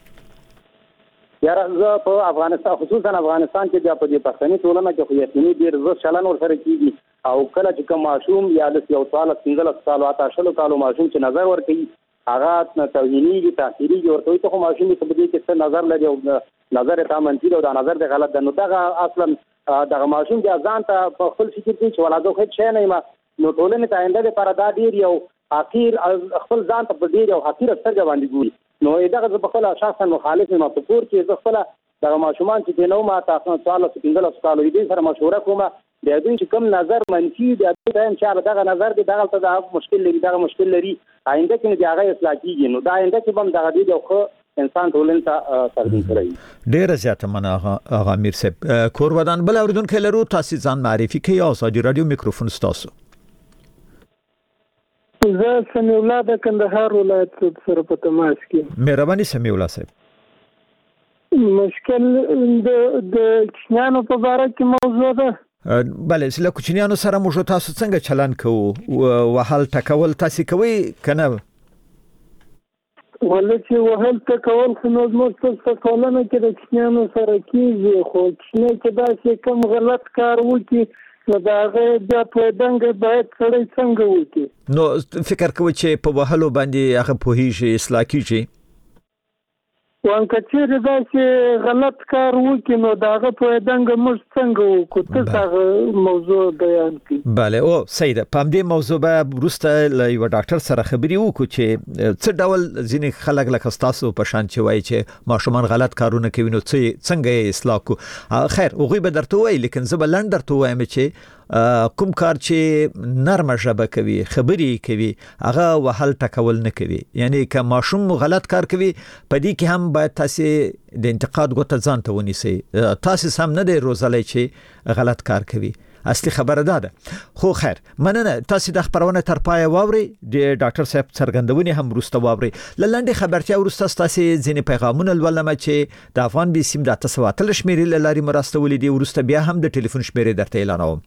یاره زه په افغانستان خصوصا افغانستان کې بیا په دې پښتني ټولنه کې خو یقیني ډېر زه چلند ورسره کیږي او کله چې کوم ماشوم یا د یو سال پنځلس کالو اته شلو کالو ماشوم چې نظر ورکوي هغه توهیني تاثیري ورته وي، ته خو ماشوم په دې کې څه نظر لري او نظر ته منفي او دا نظر ته غلط ده، نو دغه اصلا دغه ماشوم بیا ځان ته په خپل فکر کې چې ولا زه ښه نه یم، نو ټولنې ته آینده لپاره دا ډېر یو حقیر خپل ځان ته په ډېر یو حقیر سترګه باندې ګوري. نو دغه زه په خپل شخصا مخالف یم په کور کې زه خپل دغه ماشومان چې دینو ما تاسو څوارلس پنځلس کالو دې سره مشوره کوم، بیا دوی چې کوم نظر منفي دی دا هم چې دغه نظر دی دغه ته دا مشکل لري دغه مشکل لري آینده کې نه هغه اصلاح کیږي، نو دا آینده کې هم دغه دی یو ښه انسان ټولن ته تقدیم کړی. ډېر زیاته مننه آغا امیر صاحب. کور ودان بل اوریدونکو لرو تاسو ځان معرفي کوي. آزادي رادیو میکروفون تاسو. زه سمیع الله د کندهار ولایت سره په تماس کې. مهرباني سمیع الله صاحب. مشکل د د کوچنیانو په اړه کې موضوع ده. بله له کوچنیانو سره موږ تاسو څنګه چلند کوو؟ وهل ټکول تاسو کوي کنه؟ ولې چې وهل ټکول خو نو زموږ په ټولنه کې د کوچنیانو سره کېږي، خو کوچنی چې داسې کوم غلط کار وکړي نو دا هغه بیا په دنګ باید سړی څنګه وکړي؟ نو فکر کوئ چې په وهلو باندې هغه پوهیږي اصلاح کیږي؟ وان کچېرې داسې غلط کار وکړي نو د هغه په دنګ موږ څنګه وکړو؟ ته هغه موضوع بیان کړي. بله او صحیح ده. په همدې موضوع به وروسته له یوه ډاکټر سره خبرې وکړو چې څه ډول ځینې خلک لکه ستاسو په شان چې وایي چې ماشومان غلط کارونه کوي نو څنګه یې اصلاح کړو. خیر هغوی به درته وایي، لیکن زه به لنډ درته ووایم چې کوم کار چې نرمه ژبه کوي خبرې کوي هغه وهل ټکول نه کوي. یعنی که ماشوم غلط کار کوي په دې کې هم باید تاسو د انتقاد غوته ځان ته ونیسئ. تاسو هم نه دی روزلی چې غلط کار کوي. اصلي خبره ده ده. خو خیر مننه. تاسو د خبرونه تر پای واوري، د ډاکټر صاحب څرګندونې هم وروسته واوري. لنډه خبرتیا وروسته تاسو ځینې پیغامونه ولوم چې د افغان بي سیم د تاسو واتل شمیرې لاري مرستولې دي. وروسته بیا هم د ټلیفون شمیرې درته اعلانوم.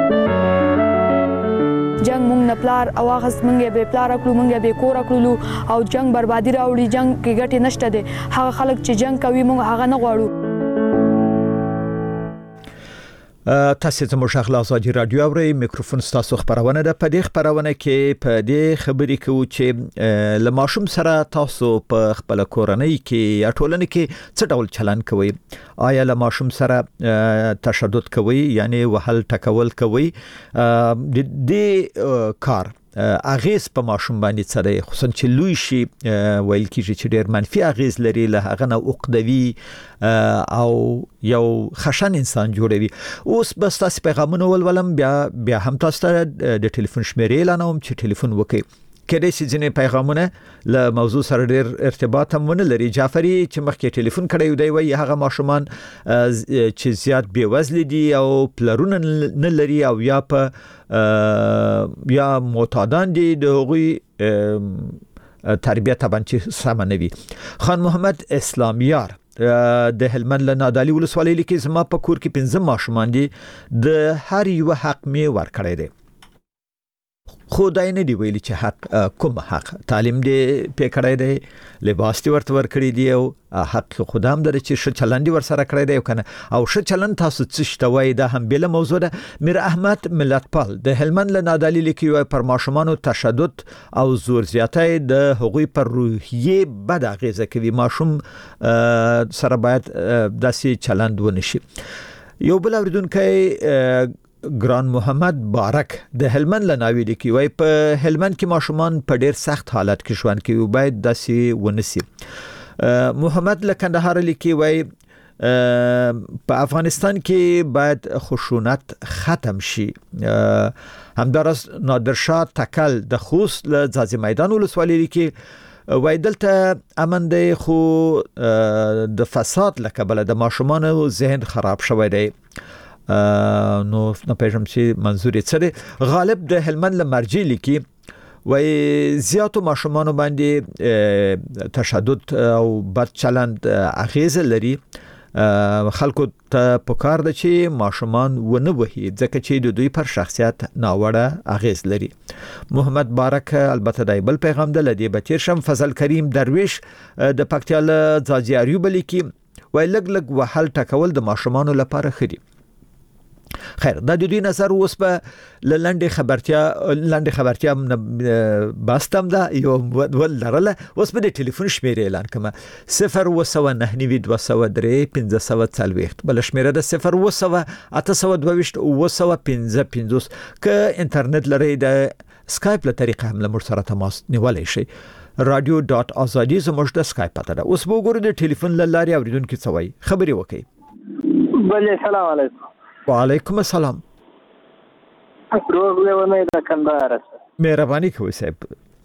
جنگ مونږ نه پلار او هغه مونږ به پلار کړو مونږ به کور کړو او جنگ بربادي راوړي. جنگ کې ګټه نشته ده. هغه خلک چې جنگ کوي مونږ هغه نه غواړو. تاسو ته مشغله ازادي رادیو اوري میکروفون تاسو خبرونه ده. په دې خبرونه کې په دې خبرې کوو چې لماشوم سره تاسو په خپل کورنۍ کې یا ټولنه کې څه ډول چلن کوي؟ آیا لماشوم سره تشدد کوي یعنی وهل ټکول کوي؟ د دې کار اغیز په ماشوم باندې سره خصوصا چې لوی شي ویل کیږي چې ډېر منفي اغیز لري، له هغه نه عقدوي او یو خشن انسان جوړوي. اوس بس تاسو پیغامونه ولولم، بیا بیا هم تاسو ته د ټلیفون شمیرې اعلانوم چې ټلیفون وکړئ. کله چې ځینې پیغامونه له موضوع سره ډېر ارتباط هم ونه لري. جعفری چې مخکې ټلیفون کړی دی وایي هغه ماشومان چې زیات بې وزله دي او پلرونه نه لري او یا په یا معتادان دي، د هغوی تربیه طبعا چې سمه نه وي. خان محمد اسلامیار د هلمند له نادعلي ولسوالۍ لیکي زما په کور کې پنځه ماشومان دي، د هر یو حق می ورکړی دی. خو دای نه دی ویلي چې حق کوم حق، تعلیم دی پکړای دی، لباس دی ورته ورکړی دی او حق خدام درې چې ش چلند ور سره کړی دی کنه او ش چلند تاسو څه شتوي دا هم بل موضوع ده. میر احمد ملتپال د هلمند له نادعلي لیکي وای پر ماشومان تشدد او زور زیاتای د حقوقي پر روحیه بد اغیزه کوي، ماشوم سره باید داسې چلند ونشي. یو بل اوریدونکو ګران محمد بارک د هلمند لناوی لیکي وای په هلمند کې ماشومان په ډیر سخت حالت کې ژوند کوي، باید داسې ونسی. محمد لکندهار لیکي وای په افغانستان کې باید خشونت ختم شي. همدارس نادرشاه تکل د خوست له ځاځي میدان ولسوالۍ لیکي وای دلته امن دی خو د فساد لکبل د ماشومان ذهن خراب شوی دی. نو نه پېژم چې منظور یې څه دی. غالب د هلمند له مرجې لیکي وای زیاتو ماشومان باندې تشدد او بد چلند اغیز لري. خلکو ته پکار ده چې ماشومان ونه وهي ځکه چې د دوی پر شخصیت ناوړه اغیز لري. محمد بارک البته د بل پیغام ده لدی بچیر شم. فضل کریم درویش د پکتیا له ځاځي اریوب لیکي وای لګ لګ وهل ټکول د ماشومان لپاره خري. خیر دا د دوی نظر اوس په لنډه خبرتیا لنډه خبرتیا باستم دا یو ول لرله. اوس په ټلیفون شمیره اعلان کما صفر و سو نه نیوي دو سو درې پنځه سو څلويخت بل شمیره د صفر و سو اته سو دويشت و سو پنځه پنځوس ک انټرنیټ لري د سکایپ له طریقه هم له سره تماس نیولای شي. رادیو ډاټ ازادي زموږ د سکایپ پته ده. اوس وګورئ د ټلیفون لاري اوریدونکو څه وایي، خبري وکړئ. بله السلام علیکم. وعلیکم السلام. روغ لیونی د کندهار. مهرباني کوئ صاحب.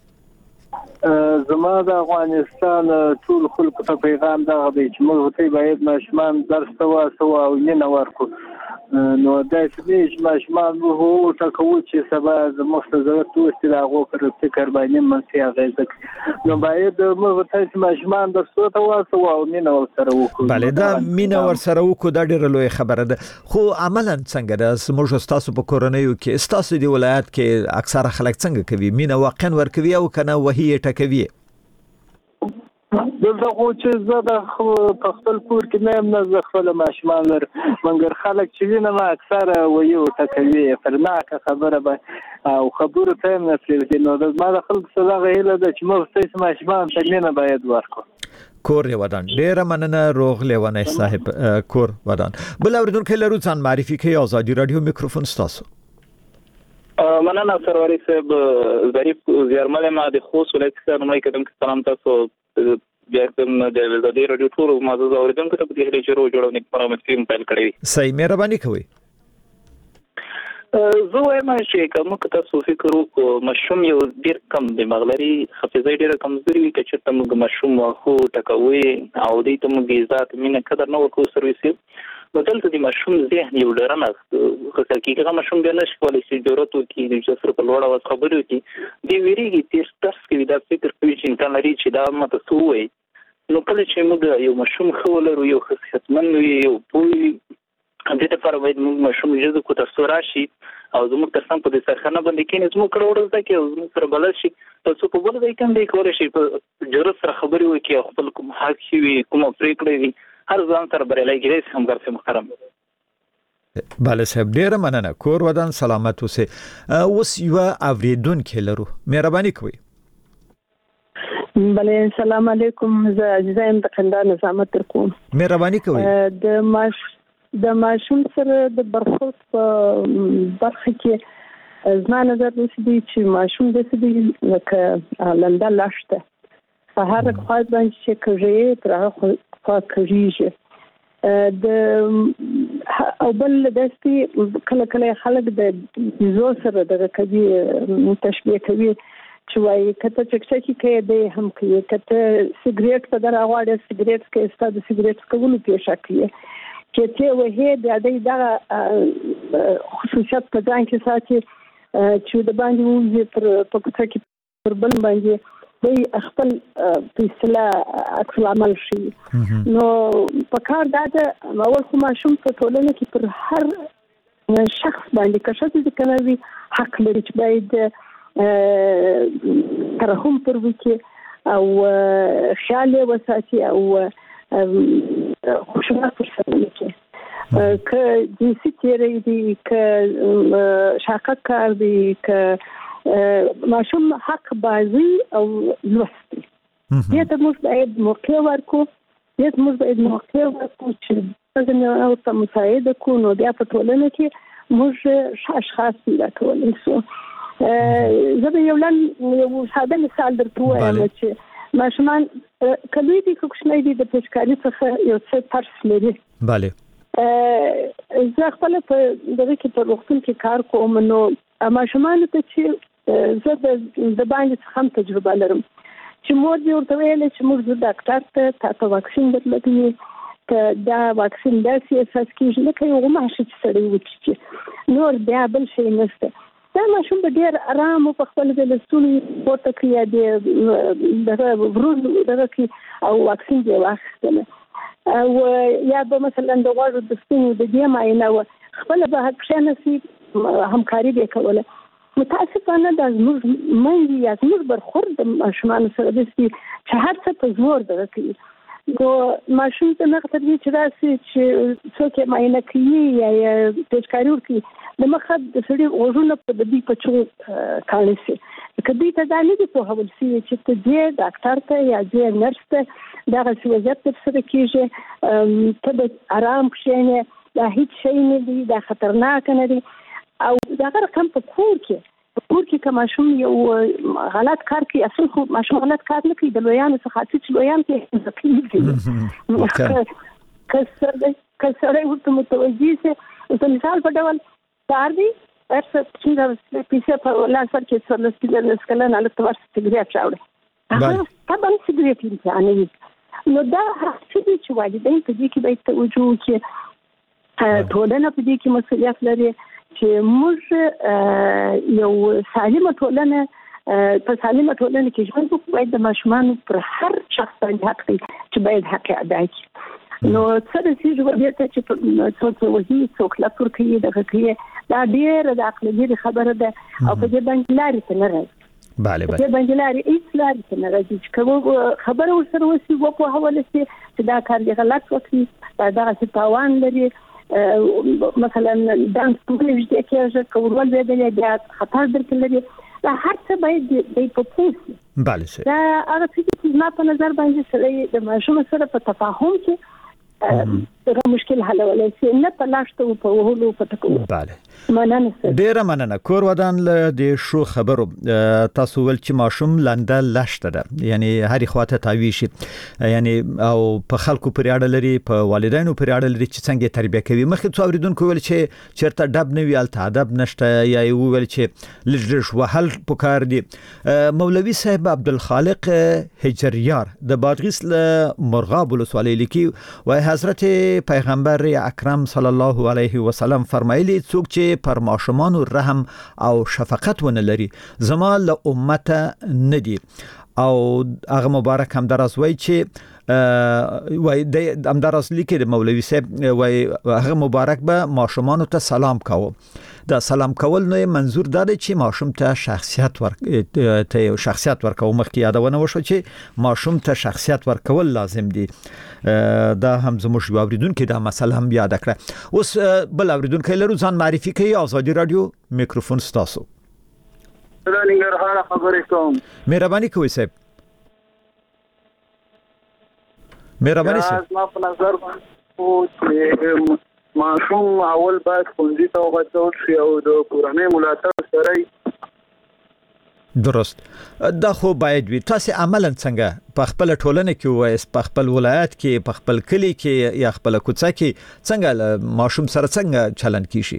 زما د افغانستان ټول خلکو ته پیغام دا دی چې موږ ته باید ماشومان درس ته واسو او نه ورکو. نو دا چې ماشومان وو ټکو چې سبا زموږ ته ضرورت وستي دا غو پر فکر باندې منسي اغیزه. نو باید موږ ته چې ماشومان درس ته واسو او نه ور سره وکړو. بله دا مینا ور سره وکړو دا ډیره لوی خبره ده. خو عملاً څنګه ده زموږ تاسو په کورنۍ کې تاسو دی ولایت کې اکثره خلک څنګه کوي؟ مینا واقعا ور کوي او کنه وهي ټکوي؟ دلته خو چې زه د په خپل کور کې نه یم نه زه خپل ماشومان لر منګر خلک چې وینم اکثره ویو ټکوي فرناکه خبره به او خبرو ته نه پرېږدي. نو د ما د خلکو سره غیله ده چې موږ ستاسو ماشومان ته مینه باید ورکړو. کور ودان ډیره مننه روغ لیونی صاحب کور ودان. بل اوریدونکو لرو ځان معرفي کوي. ازادي رادیو میکروفون تاسو. مننه سروری صاحب. ظریف زیارمل ما د خوست ولایت څخه نومای کدم سلام تاسو بیا کوم د ازادي رادیو ټول مازه اوریدونکو ته په دې لري چې رو جوړو نیک پرامت فلم پیل کړی. صحیح مهرباني کوي. زه وایم چې کوم کته صوفي کرو کو مشوم یو ډیر کم دماغ لري، حافظه ډیره کمزوري وي چې ته موږ مشوم واخو ټکوي او دې ته موږ عزت مینه قدر نه ورکو سرویس. نو دلته د مشوم ذهن یو ډرنه خو حقیقت مشوم به نشي کولای چې ضرورت وکړي د جسر په لوړه واس خبرې وکړي دی ویریږي تیر ترس کې دا فکر کوي چې انسان لري چې دا ماته سوې. نو کله چې موږ یو مشوم خولر یو خصيصمن یو پوي دې ته پر وایي موږ مشوم جزو کو تاسو راشي او زموږ تر څنګ په دې سرخانه باندې کې زموږ کړه ورته کې زموږ سره بل شي تاسو په بل ځای کې هم کولای شي په ضرورت سره خبرې وکړي خپل کوم حق شي کوم پریکړې وي هر ځان سره برلای کېږي هم ګرځي محترم. بله صاحب ډیره مننه. کور ودان سلامت اوسه. اوس یو اوریدونکو لرو، مهرباني کوئ. بله سلام علیکم، زه عزیزایم د قندان نظامت تر کوم. مهرباني کوئ. د ماش د ماشوم سره د برخورد په برخه کې زما نظر دی چې ماشوم د سړي لکه لنده لاشته په هر خوا باندې چې کوي تر هغه خوا کوي د او بل دستي کله کله خلک د زو سره د کوي تشبيه کوي چې وايي کته چکچکی کې د هم کوي کته سیګریټ په دغه غواړي سیګریټ کې ستاسو سیګریټ کولو پیښه کوي چې ته وه د دغه خصوصیت په ځان کې ساتي چې د باندې وځي تر په کوڅه کې پر بل باندې د خپل په اصطلاح عکس العمل شي. نو په کار دا د اول خو ماشوم په ټولنه کې پر هر شخص باندې کښته د کوي حق لري چې باید ترحم پر وکي او خیال وساتي او خوشحال پر وکي که جنسي تیری دي که شاقه کار دي که ماشوم حق بازی او لوستي دې ته موږ باید موقع ورکو دې ته موږ باید موقع ورکو چې څنګه او تاسو مساعده کو نو بیا په ټولنه کې موږ اشخاص پیدا کولای شو. زه به یو لن یو ساده مثال درته وایم چې ماشومان کله دې کوښښ دي د پېشکاري څخه یو څه ترس لري. bale زه خپل په دغه کې په وختونو کې کار کوم نو ماشومان ته چې زه د باندې څخه تجربه لرم چې مور دې ورته ویل چې موږ د ډاکټر ته تاسو واکسین درلودلی ته دا واکسین داسې اساس کېږي لکه یو ماشه چې سړی وکړي نور بیا بل شي نشته. دا ماشوم به ډېر آرام په خپل د لستونی پورته کړی دی دغه ورو دغه کې او واکسین دی واخیستل او یا به مثلا د غوړو د سپینو د دې معاینه خپل به کښنه همکاري وکوله. متاسفانه د زموږ منځ یا زموږ برخورد د ماشومان سره د چې هر څه په زور دغه کوي نو ماشوم ته نه تر دې چې راسي چې څوک یې معاینه کوي یا پېشکاري وکړي د مخه د سړي غوږونه په دې پچو کاڼي شي کدی ته دا نه دي په هول سي چې ته دې ډاکټر ته یا دې نرس ته دا څه وضعیت تر سره کیږي ته د آرام کښینه دا هیڅ شي نه دي دا خطرناک نه دي او دا رقم په کور کې په کور کې کوم ماشوم یو غلط کار کوي اصل خو ماشوم غلط کار نه کوي د لویانو څخه چې لویان کې ځکه کسر کسر ورته متوجي سي د مثال په ډول کار دی ارڅ چې د پیسې په لاس کې څو لسکل لسکل نه لته ورته سیګریټ راوړي هغه طبعا سیګریټ انساني نو دا هڅه چې والدین په دې کې باید توجه وکړي ټولنه په دې کې مسؤلیت لري چې موږ یو سالمه ټولنه په سالمه ټولنه کې ژوند وکړو باید د ماشومان پر هر شخص باندې حق دی چې باید حق ادا کړي نو څه د سې ژوند ته چې څوک وځي څوک لا تر کې دغه کې دا ډېر د عقلي خبره ده او په دې باندې لاري ته نه راځي bale bale په باندې لاري هیڅ لاري ته نه راځي چې کوم خبره ورسره وسی وو په حواله چې دا کار دی غلط وکړي دا دغه څه تاوان لري مثلا دانس کومې چې کېږي کول به د خطر درته لري دا هر څه باید د په پوس bale سه دا هغه چې ما په نظر باندې سره د ماشوم سره په تفاهم کې دا مشکل حلولای شي نه په لاشته او په وهلو په تکو bale مننه ډیر مننه کور ودان له د شو خبرو تاسو ول چې ماشوم لنده لشته ده یعنی هرې خواته تاوی شي یعنی او په خلکو پرې اړه لري په والدینو پرې اړه لري چې څنګه تربیه کوي مخکې څو اوریدونکو ول چې چیرته ډب نه ویل ته ادب نشته یا یو ول چې لږ وهل پکار دي مولوی صاحب عبدالخالق هجریار د بادغیس له مرغاب ولسوالۍ لیکي و حضرت پیغمبر اکرم صلی الله علیه و سلم فرمایلی څوک چې پر ماشومان رحم او شفقت ونه لري زما له امت ندي او هغه مبارک هم دراز وای چې وای د هم دراز لیکي د مولوي صاحب وای هغه مبارک به ماشومان ته سلام کاوه. دا سلام کول نه منظور دا دی چې ماشوم ته شخصیت ور ته شخصیت ورکو مخکې یادونه وشو چې ماشوم ته شخصیت ورکول لازم دی. دا هم زموږ یو اوریدونکو دا مسله هم یاد کړه. اوس بل اوریدونکو لرو ځان معرفي کوي. آزادي رادیو میکروفون ستاسو. دا ننګرهار خبرې کوم. مهرباني کوئ صاحب. مهرباني صاحب. ما په نظر باندې چې ماشوم اول باید ښوونځي ته وغځول شي او د کورنۍ ملاتړ سره. درست. دا خو باید وي. تاسو عملاً څنګه په خپل ټولنه کې وایس په خپل ولایت کې په خپل کلی کې یا خپل کوڅه کې څنګه ماشوم سره څنګه چلند کیشي؟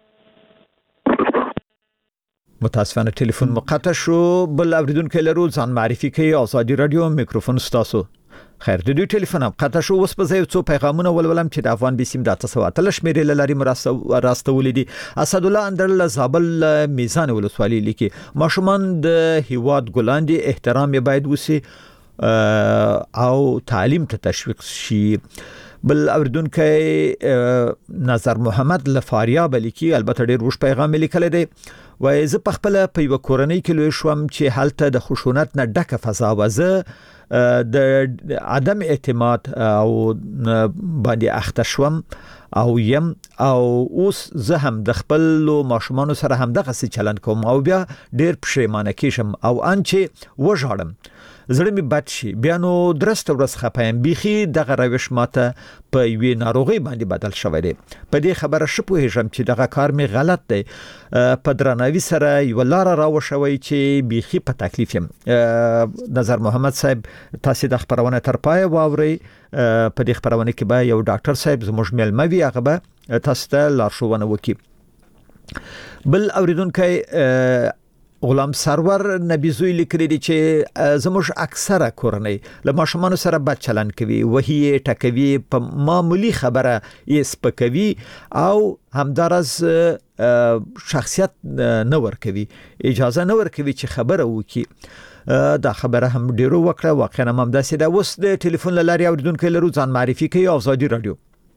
متاسفانه ټلیفون مقطع شو. بل اوریدونکو لرو ځان معرفي کوي. آزادي رادیو میکروفون ستاسو. خیر د دوی ټلیفون هم قطع شو. اوس په ځای څو پیغامونه ولولم چې د افغان بي سیم د تاسو اتل شمیرې لاري مراسته راستولې دي. اسد الله اندرل زابل میزان ولسوالي لیکي ماشومان د هیواد ګلاندي احترام باید وسی او تعلیم ته تشویق شي. بل اوریدونکو نظر محمد لفاریاب لیکي البته ډیر وش پیغام لیکل دی. وای زه په خپل په یو کورنۍ کې لوی شوم چې حالت د خشونت نه ډکه فضا وزه د عدم اعتماد او باندې اخته شوم او يم او اوس زه هم د خپل ماشومان سره هم دغه څه چلند کوم او بیا ډیر پښیمانه کیشم او ان چې وژاړم زړه می بد شي بیا نو درسته ورځ خپایم بيخي دغه روش ماته په یوې ناروغي باندې بدل شوی دی. په دې خبره شپه هیڅم چې دغه کار می غلط دی. په درناوي سره یو لار راوښوي چې بيخي په تکلیف يم. نظر محمد صاحب تاسو د خبرونه تر پای واوري. په دې خبرونه کې به یو ډاکټر صاحب زموږ ملمه وی هغه به تاسو ته لارښوونه وکړي. بل اوریدونکو غلام سرور نبی زوی لیکلی دی چې زموږ اکثره کورنۍ له ماشومان سره بد چلند کوي وهي ټکوي په معمولی خبره یې سپکوي او همدارس شخصیت نه ورکوي اجازه نه ورکوي چې خبره وکړي. دا خبره هم ډیرو وکړه واقعا هم داسې ده. اوس د ټلیفون لاري اوریدونکو لرو ځان معرفي کوي. آزادي رادیو.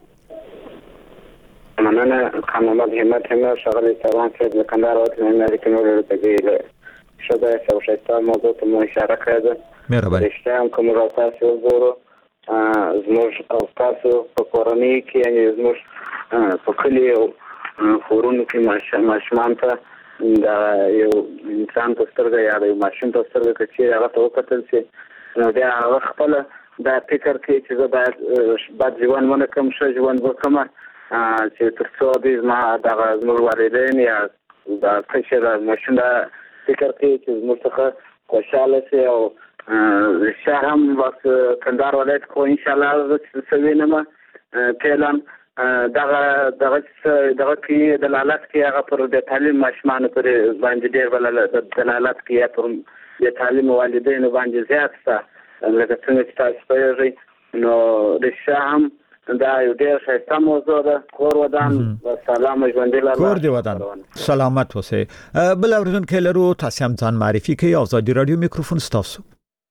مننه قانونات همت همت شغل ایتوان که در کندر آت همه که نور رو بگیر شده سوشیستا موضوع تو اشاره کرده رشته هم که مراتاسی و زورو زموش اوستاسو پا کورانی که یعنی زموش پا کلی و خورونو که ماشمان تا دا یو انسان تسترگه یا دا یو ماشین تسترگه که چی اغا تا وقتل سی دا اغا خپل دا فکر که چیزا باید بد جوان منکم شا جوان بکمه چې ترڅو دې ما دغه زموږ والدین یا د کشر ماشین دا فکر کوي چې زموږ څخه خوشاله شي او رښتیا هم بس کندهار ولایت خو ان شاء الله زه سوینم پلان دغه دغه دغه کې دلالت کوي هغه پر د تعلیم ماشومان پر باندې ډېر بل دلالت کوي پر د تعلیم والدین باندې زیات څه لکه څنګه چې تاسو پوهیږئ نو رښتیا هم دا یو ډیر ښایسته موضوع ده. کور ودان سلام ژوندی لاره کور دی ودان سلامت اوسئ. بل اوریدونکو لرو تاسو هم ځان معرفي کوي. آزادي رادیو میکروفون ستاسو.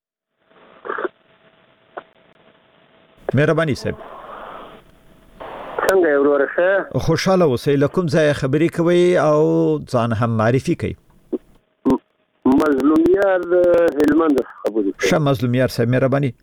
مهرباني صاحب. څنګه یو ورشه خوشاله اوسئ. لکم ځای خبرې کوي او ځان هم معرفي کوي. مظلومیار هلمند خبرې کوي. شه مظلومیار صاحب مهرباني.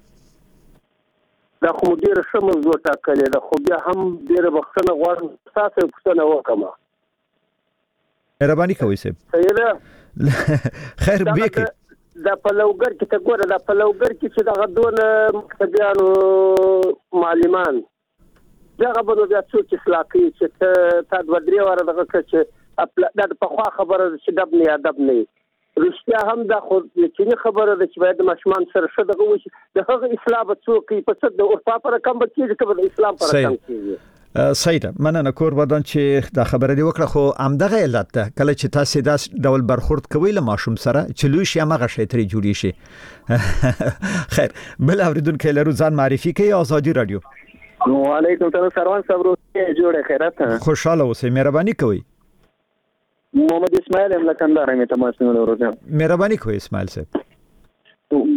دا خو ډیره ښه موضوع ټاکلې ده خو بیا هم ډیره بخښنه غواړم تاسو پوښتنه وکړم. مهرباني کوئ صاحب. صحیح ده. خیر به کې دا په لوګر کې ته ګوره دا په لوګر کې چې دغه دونه مکتبیانو معلمان دغه به نو بیا څوک اصلاح کوي چې ته تا دوه درې واره دغه کړه چې دا د پخوا خبره ده چې ادب نه ادب نه رښتیا هم دا خو یقیني خبره ده چې باید ماشومان سره ښه دغه وشي د هغه اصلاح به څوک کوي په څه د اروپا په رقم به کېږي که به د اسلام په رقم کېږي. صحیح ده. مننه کور ودان چې دا خبره دی وکړه خو همدغه علت ده کله چې تاسو داس ډول برخورد کوي له ماشوم سره چې لوی شي هغه شی ترې جوړی شي. خیر بل اوریدونکو لرو ځان معرفي کوي. آزادي رادیو. وعلیکم السلام سروان صاحب جوړه خیرات خوشاله اوسئ. مهرباني کوئ. محمد اسماعیل هم لکندار می تماس نیول ورته. مهرباني کوئ اسماعیل صاحب.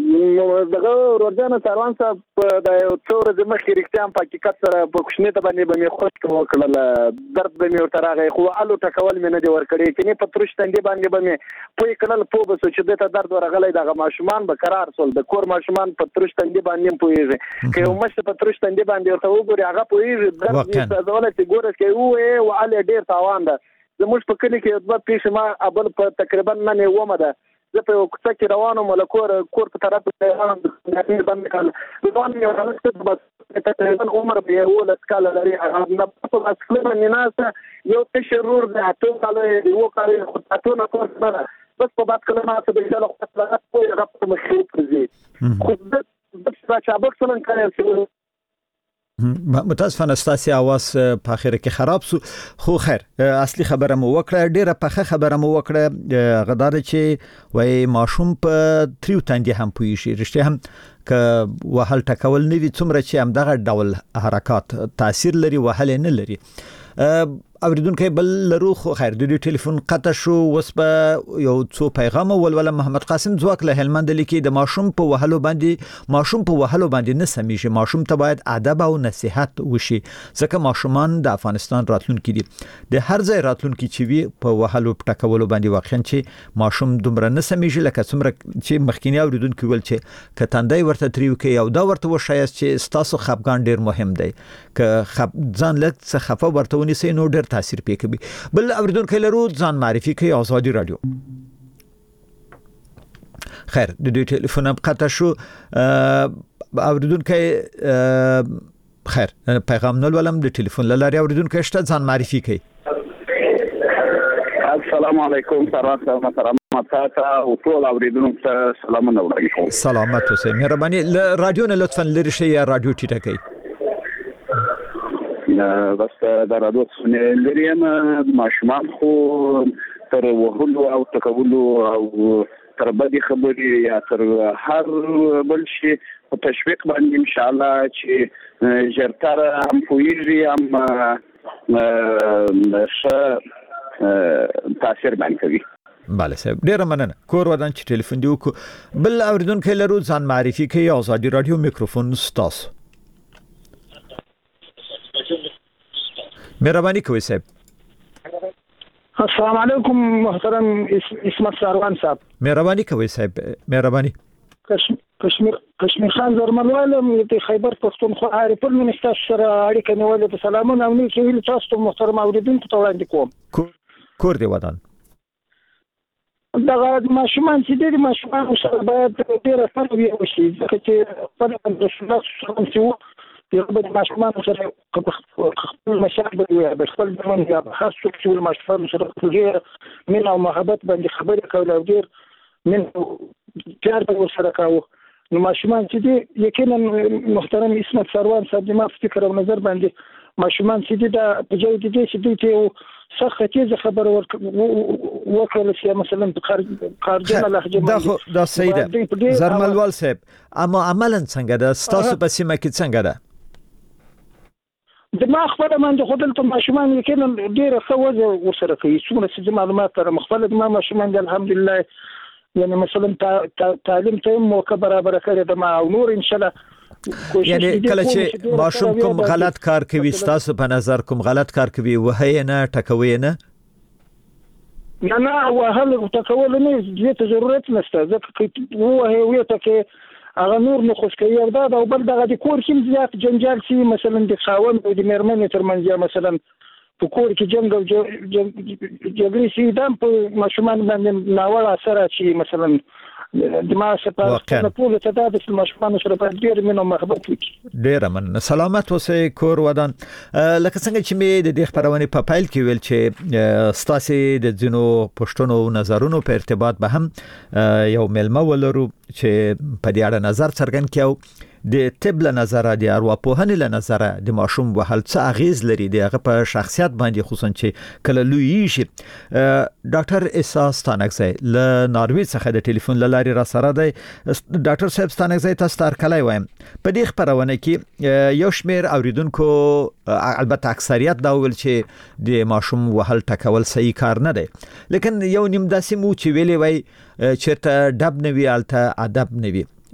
دغه ورځانه سروان صاحب د یو څو ورځې مخکې رښتیا هم په حقیقت سره په کوچنۍ ته باندې به مې خوش وکړل، درد به مې ورته راغی، خو الو ټکول مې نه دي ورکړی، کنې په تروش تندې باندې به مې پوه کړل پوه به سو چې دې ته درد ورغلی، دغه ماشومان به قرار سول، د کور ماشومان په تروش تندې باندې هم پوهېږي، که یو مشر په تروش تندې باندې ورته وګوري هغه پوهېږي درد یې سوزولی چې ګوره چې ووایې و الې ډېر تاوان ده. زموږ په کلي کې دوه پیښې ما ابل په تقریبا نن اومه ده، زه په یو کوڅه کې روان وم، له کور کور په طرف ته بند کړل، روان یو هلک تقریبا عمر به یې اوولس کاله لري، هغه په بایسکل باندې ناسته، یو تشه رور دی اته کاله یې اووه کاله یې خو اتونه کورس نه ده، بس په بایسکل ناسته به یې له خوا لغت پوهې هغه په مخې وپرځي، خو زه د چابک څنګه کار شوی متاسفانه ستاسو आवाज په اخر کې خراب سو، خو خیر اصلي خبره مو وکړه، ډیره پخه خبره مو وکړه، غدار چې وای ماشوم په تریو تندې هم پوي رښتیا هم ک وهل ټکول نه وي څومره چې هم دغه ډول حرکات تاثیر لري وهل نه لري. اوریدونکو بل لرو خو خیر د ټلیفون قطع شو، وس په یو څو پیغام ولول. محمد قاسم ځواک له هلمند لیکي د ماشوم په وهلو باندې ماشوم په وهلو باندې نه سمېږي، ماشوم ته باید ادب او نصيحت وشي ځکه ماشومان د افغانستان راتلونکي دي، د هر ځای راتلونکي چې وي په وهلو ټکولو باندې واقعا چې ماشوم دومره نه سمېږي لکه څومره چې مخکینی اوریدونکو ول چې کتاندای ورته تریو کې یو دا ورته وشایست چې ستاسو خپګان ډیر مهم دی، ک خپ ځان لږ څه خفه ورته ونیسئ نو ډیر تاثیر پې کوي. بل اوریدونکو لرو ځان معرفي کوي آزادي رادیو. خیر د دې ټلیفون قطع شو، اوریدونکو خیر پیغام نل ولم د ټلیفون لاري اوریدونکو شته ځان معرفي کوي. السلام علیکم سلام محترم او ټول اوریدونکو ته سلامونه وړاندې کوم. سلامت اوسئ، مهرباني رادیو نه لطفا لری شي یا رادیو ټیټه کوي. بس د رادیو څخه لریم ماشومان خو تر وهلو او تکولو او تر بدی خبرې یا تر هر بل شي په تشویق باندې ان شاء الله چې ژرتر هم پوهیږي هم ښه تاثیر باندې کوي. بله صاحب ډیره مننه. کور ودان چې ټلیفون دی وکړو. بل اوریدونکو لرو ځان معرفي کوي آزادي رادیو میکروفون ستاسو. مهرباني کوي صاحب. السلام علیکم محترم اسمت سروان صاحب. مهرباني کوي صاحب، مهرباني. کشمیر کشمیر خان زرملوالم د خیبر پښتونخوا ریپورټ منسټر سره اړیکه نیولې په سلامونه امنیت ویل تاسو محترم اوریدونکو ته وړاندې کوم. کور دی ودان. دغه ماشومان چې د ماشومان سره باید ډیره تربیه وشي ځکه چې په رسول الله صلی الله علیه وسلم یو د ماشومان سره خپل مشاعر به خپل ځمن یا خاص څوک چې ماشومان سره ډیر مینه او محبت باندې خبرې کول او ډیر من پیار به ورسره کاوه، نو ماشومان چې دي یقینا محترم اسمت سروان صاحب د ما فکر او نظر باندې ماشومان چې دي د بجای دي چې دوی ته سخت تیز خبر ورکړل شي مثلا په خارجه لهجه دا خو دا سیده زرملوال صاحب، اما عملاً څنګه ده ستاسو په سیمه کې څنګه ده؟ د ما خپل باندې خپل ته ماشومان یقینا ډیره ښه وځي ورسره کوي، څومره چې معلومات تر مخبل د ما ماشومان د الحمدلله یعنی مثلا تعلیم ته موقع برابر کړی د ما او نور ان شاء الله یعنی کله چې ماشوم کوم غلط کار کوي ستاسو په نظر کوم غلط کار کوي وهي نه ټکوي نه نه نه وهل ټکول نه دې ضرورت نشته ځکه وهي وي ته هغه نور نو خوش کوي او دا او بل دغه د کور کې زیات جنجال شي مثلا د خاوند او د میرمنې ترمنځ مثلا په کور کې جنگ او جګړې شي دا په ماشومان باندې ناوړه اثر شي مثلا د ما سپارښتنه نه ټول ته د ماشومان سره په ډیر مینه محبت وکړي. ډیر من سلامت اوسئ کور ودان. لکه څنګه چې مې د دې خبرونه په پایل کې ویل چې ستاسو د ځینو پښتنو نظرونو په ارتباط به هم یو ملمه ولرو چې په دې اړه نظر څرګند کړو. د طب له نظره د ارواپوهنې له نظره د ماشوم وهل څه اغیز لري د هغه په شخصیت باندې خصوصا چې کله لوی شي. ډاکټر احساس ستانکزی له ناروی څخه د ټلیفون لاري را سره دی. ډاکټر صاحب ستانکزی تاسو ته کله وایم په دې خبرونه کې یو شمیر اوریدونکو البته اکثریت دا ول چې د ماشوم وهل ټکول صحیح کار نه دی، لیکن یو نیم داسې مو چې ویلې وای چیرته ډب نه وی الته ادب نه وی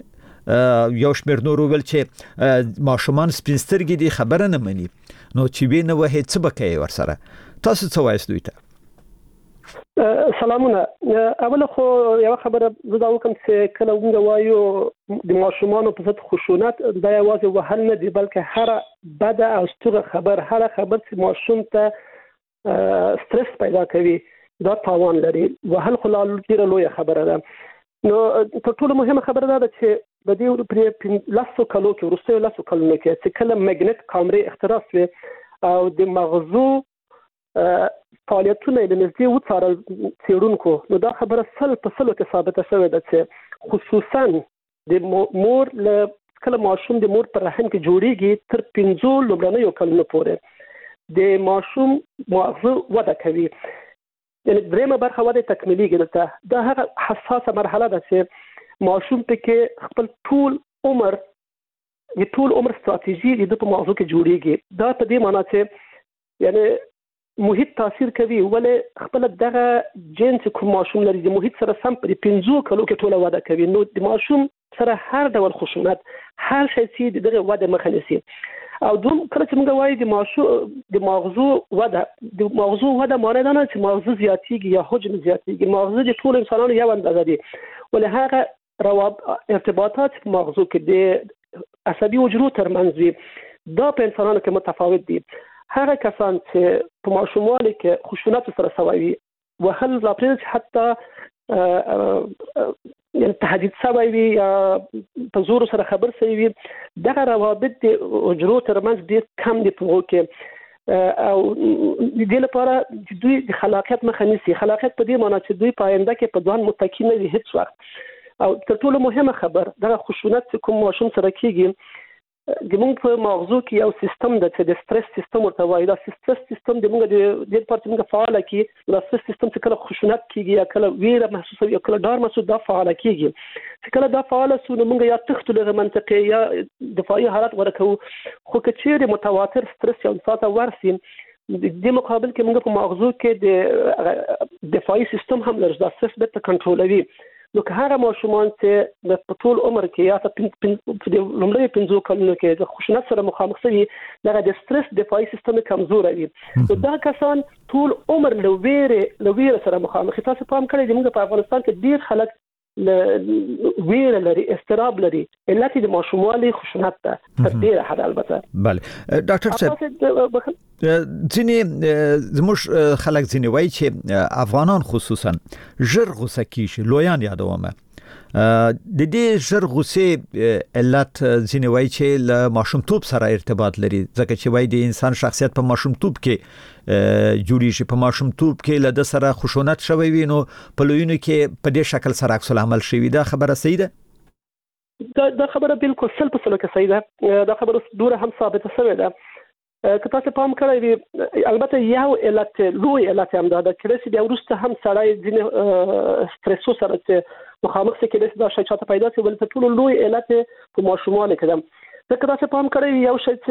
یو شمیر نور ول چې ماشومان سپینسترګي دي خبره نه مني نو چې به نه وه څه بکای ورسره تاسو څه وایي دوی ته سلامونه اوله خو یو خبره زدا وکم چې کله موږ وایو د ماشومان په ضد خشونت دا یوازې وهل نه دی بلکې هر بد او ستوره خبر هر خبر چې ماشوم ته سترس پیدا کوي دا تاوان لري وهل خو ډیره لوی خبره ده نو تر ټولو مهمه خبره ده چې د دې پرې لاسو کلو کې ورسته لاسو کلو کې چې کله میګنیټ کامرې اختراع شوه او د مغزو فعالیتونه د نږدې وڅارل څېړونکو نو دا خبره سل په سلو کې ثابته شوې ده چې خصوصا د مور له کله ماشوم د مور پر رحم کې جوړیږي تر پنځو لومړنیو کلونو پورې د ماشوم مغزو وده کوي یعنی درېمه برخه وده تکمیلیږي دلته دا هغه حساسه مرحله ده چې ماشوم پکې خپل ټول عمر د ټول عمر ستراتیژي د په مغزو کې جوړیږي دا په دې معنی چې یعنی محیط تاثیر کوي ولې خپل دغه جنس کوم ماشوم لري د محیط سره سم په پنځو کلو کې ټوله وده کوي نو د ماشوم سره هر ډول خشونت هر شي چې دغه وده مخه نیسي او دوم کله چې موږ وایو د ماشوم د مغزو وده د مغزو وده معنی دا نه چې مغزو زیاتیږي یا حجم زیاتیږي مغزو د ټول انسانانو یو اندازه دي ولې هغه رواب ارتباطات په مغزو کې د عصبي حجرو ترمنځ وي دا په انسانانو کې متفاوت دي هغه کسان چې په ماشوموالي کې خشونت سره سوي وهل لا پرېږدي حتی یعنی تهدید سوی وي یا په زور سره خبر سوی وي دغه روابط د حجرو ترمنځ ډېر کم دي په هغو کې او د دې لپاره چې دوی د خلاقیت مخه نیسي خلاقیت په دې معنی چې دوی په آینده کې په ځان متکی نه وي هیڅ وخت او تر ټولو مهمه خبر دغه خشونت چې کوم ماشوم سره کېږي د موږ په مغزو کې یو سیستم ده چې د سټرس سیستم ورته وایي دا سټرس سیستم د موږ د دې لپاره موږ فعال کړي دا سټرس سیستم چې کله خشونت کېږي یا کله ویره محسوسوي یا کله ډار محسوس دا فعال کېږي چې کله دا فعال شو نو موږ یا تختو له منطقې یا دفاعي حالت ورکو خو که چیرې متواتر سټرس یو ساته ورسي د دې مقابل کې موږ په مغزو کې د دفاعي سیستم هم لري دا سټرس به کنټرولوي نو که هغه ماشومان چې د ټول عمر کې یا په لومړی پنځو کلونو کې د خشونت سره مخامخ شوي دغه د سټرس دفاعي سیستم کمزوری وي نو دا کسان ټول عمر له ویرې له ویرې سره مخامخ تاسو پام کړئ چې موږ په افغانستان کې ډېر خلک ل ویره لري استراب لري علت د ماشوموالي خشونت ده تر ډیره حد البته بله ډاکټر صاحب ځینې زموږ خلک ځینې وایي چې افغانان خصوصا ژر غوسه کیږي لویان یادومه د دې ژر غوسې علت ځینې وایي چې له ماشومتوب سره ارتباط لري ځکه چې وایي د انسان شخصیت په ماشومتوب کې جوړیږي په ماشومتوب کې له د سره خشونت شوی وي نو په لویینو کې په دې شکل سره عکس العمل شوی دا خبره صحیح ده دا دا خبره بالکل سل په سل کې صحیح ده دا خبره دوره هم ثابته شوې ده که تاسو پام کړئ البته یو علت لوی علت هم ده چې د ورسته هم سړی ځینې سترسو سره چې مخامخ سي کې دا شي چاته پیدا شي ول ته ټول لوی علت په ماشومانه کې ده که تاسو پام کړئ یو شی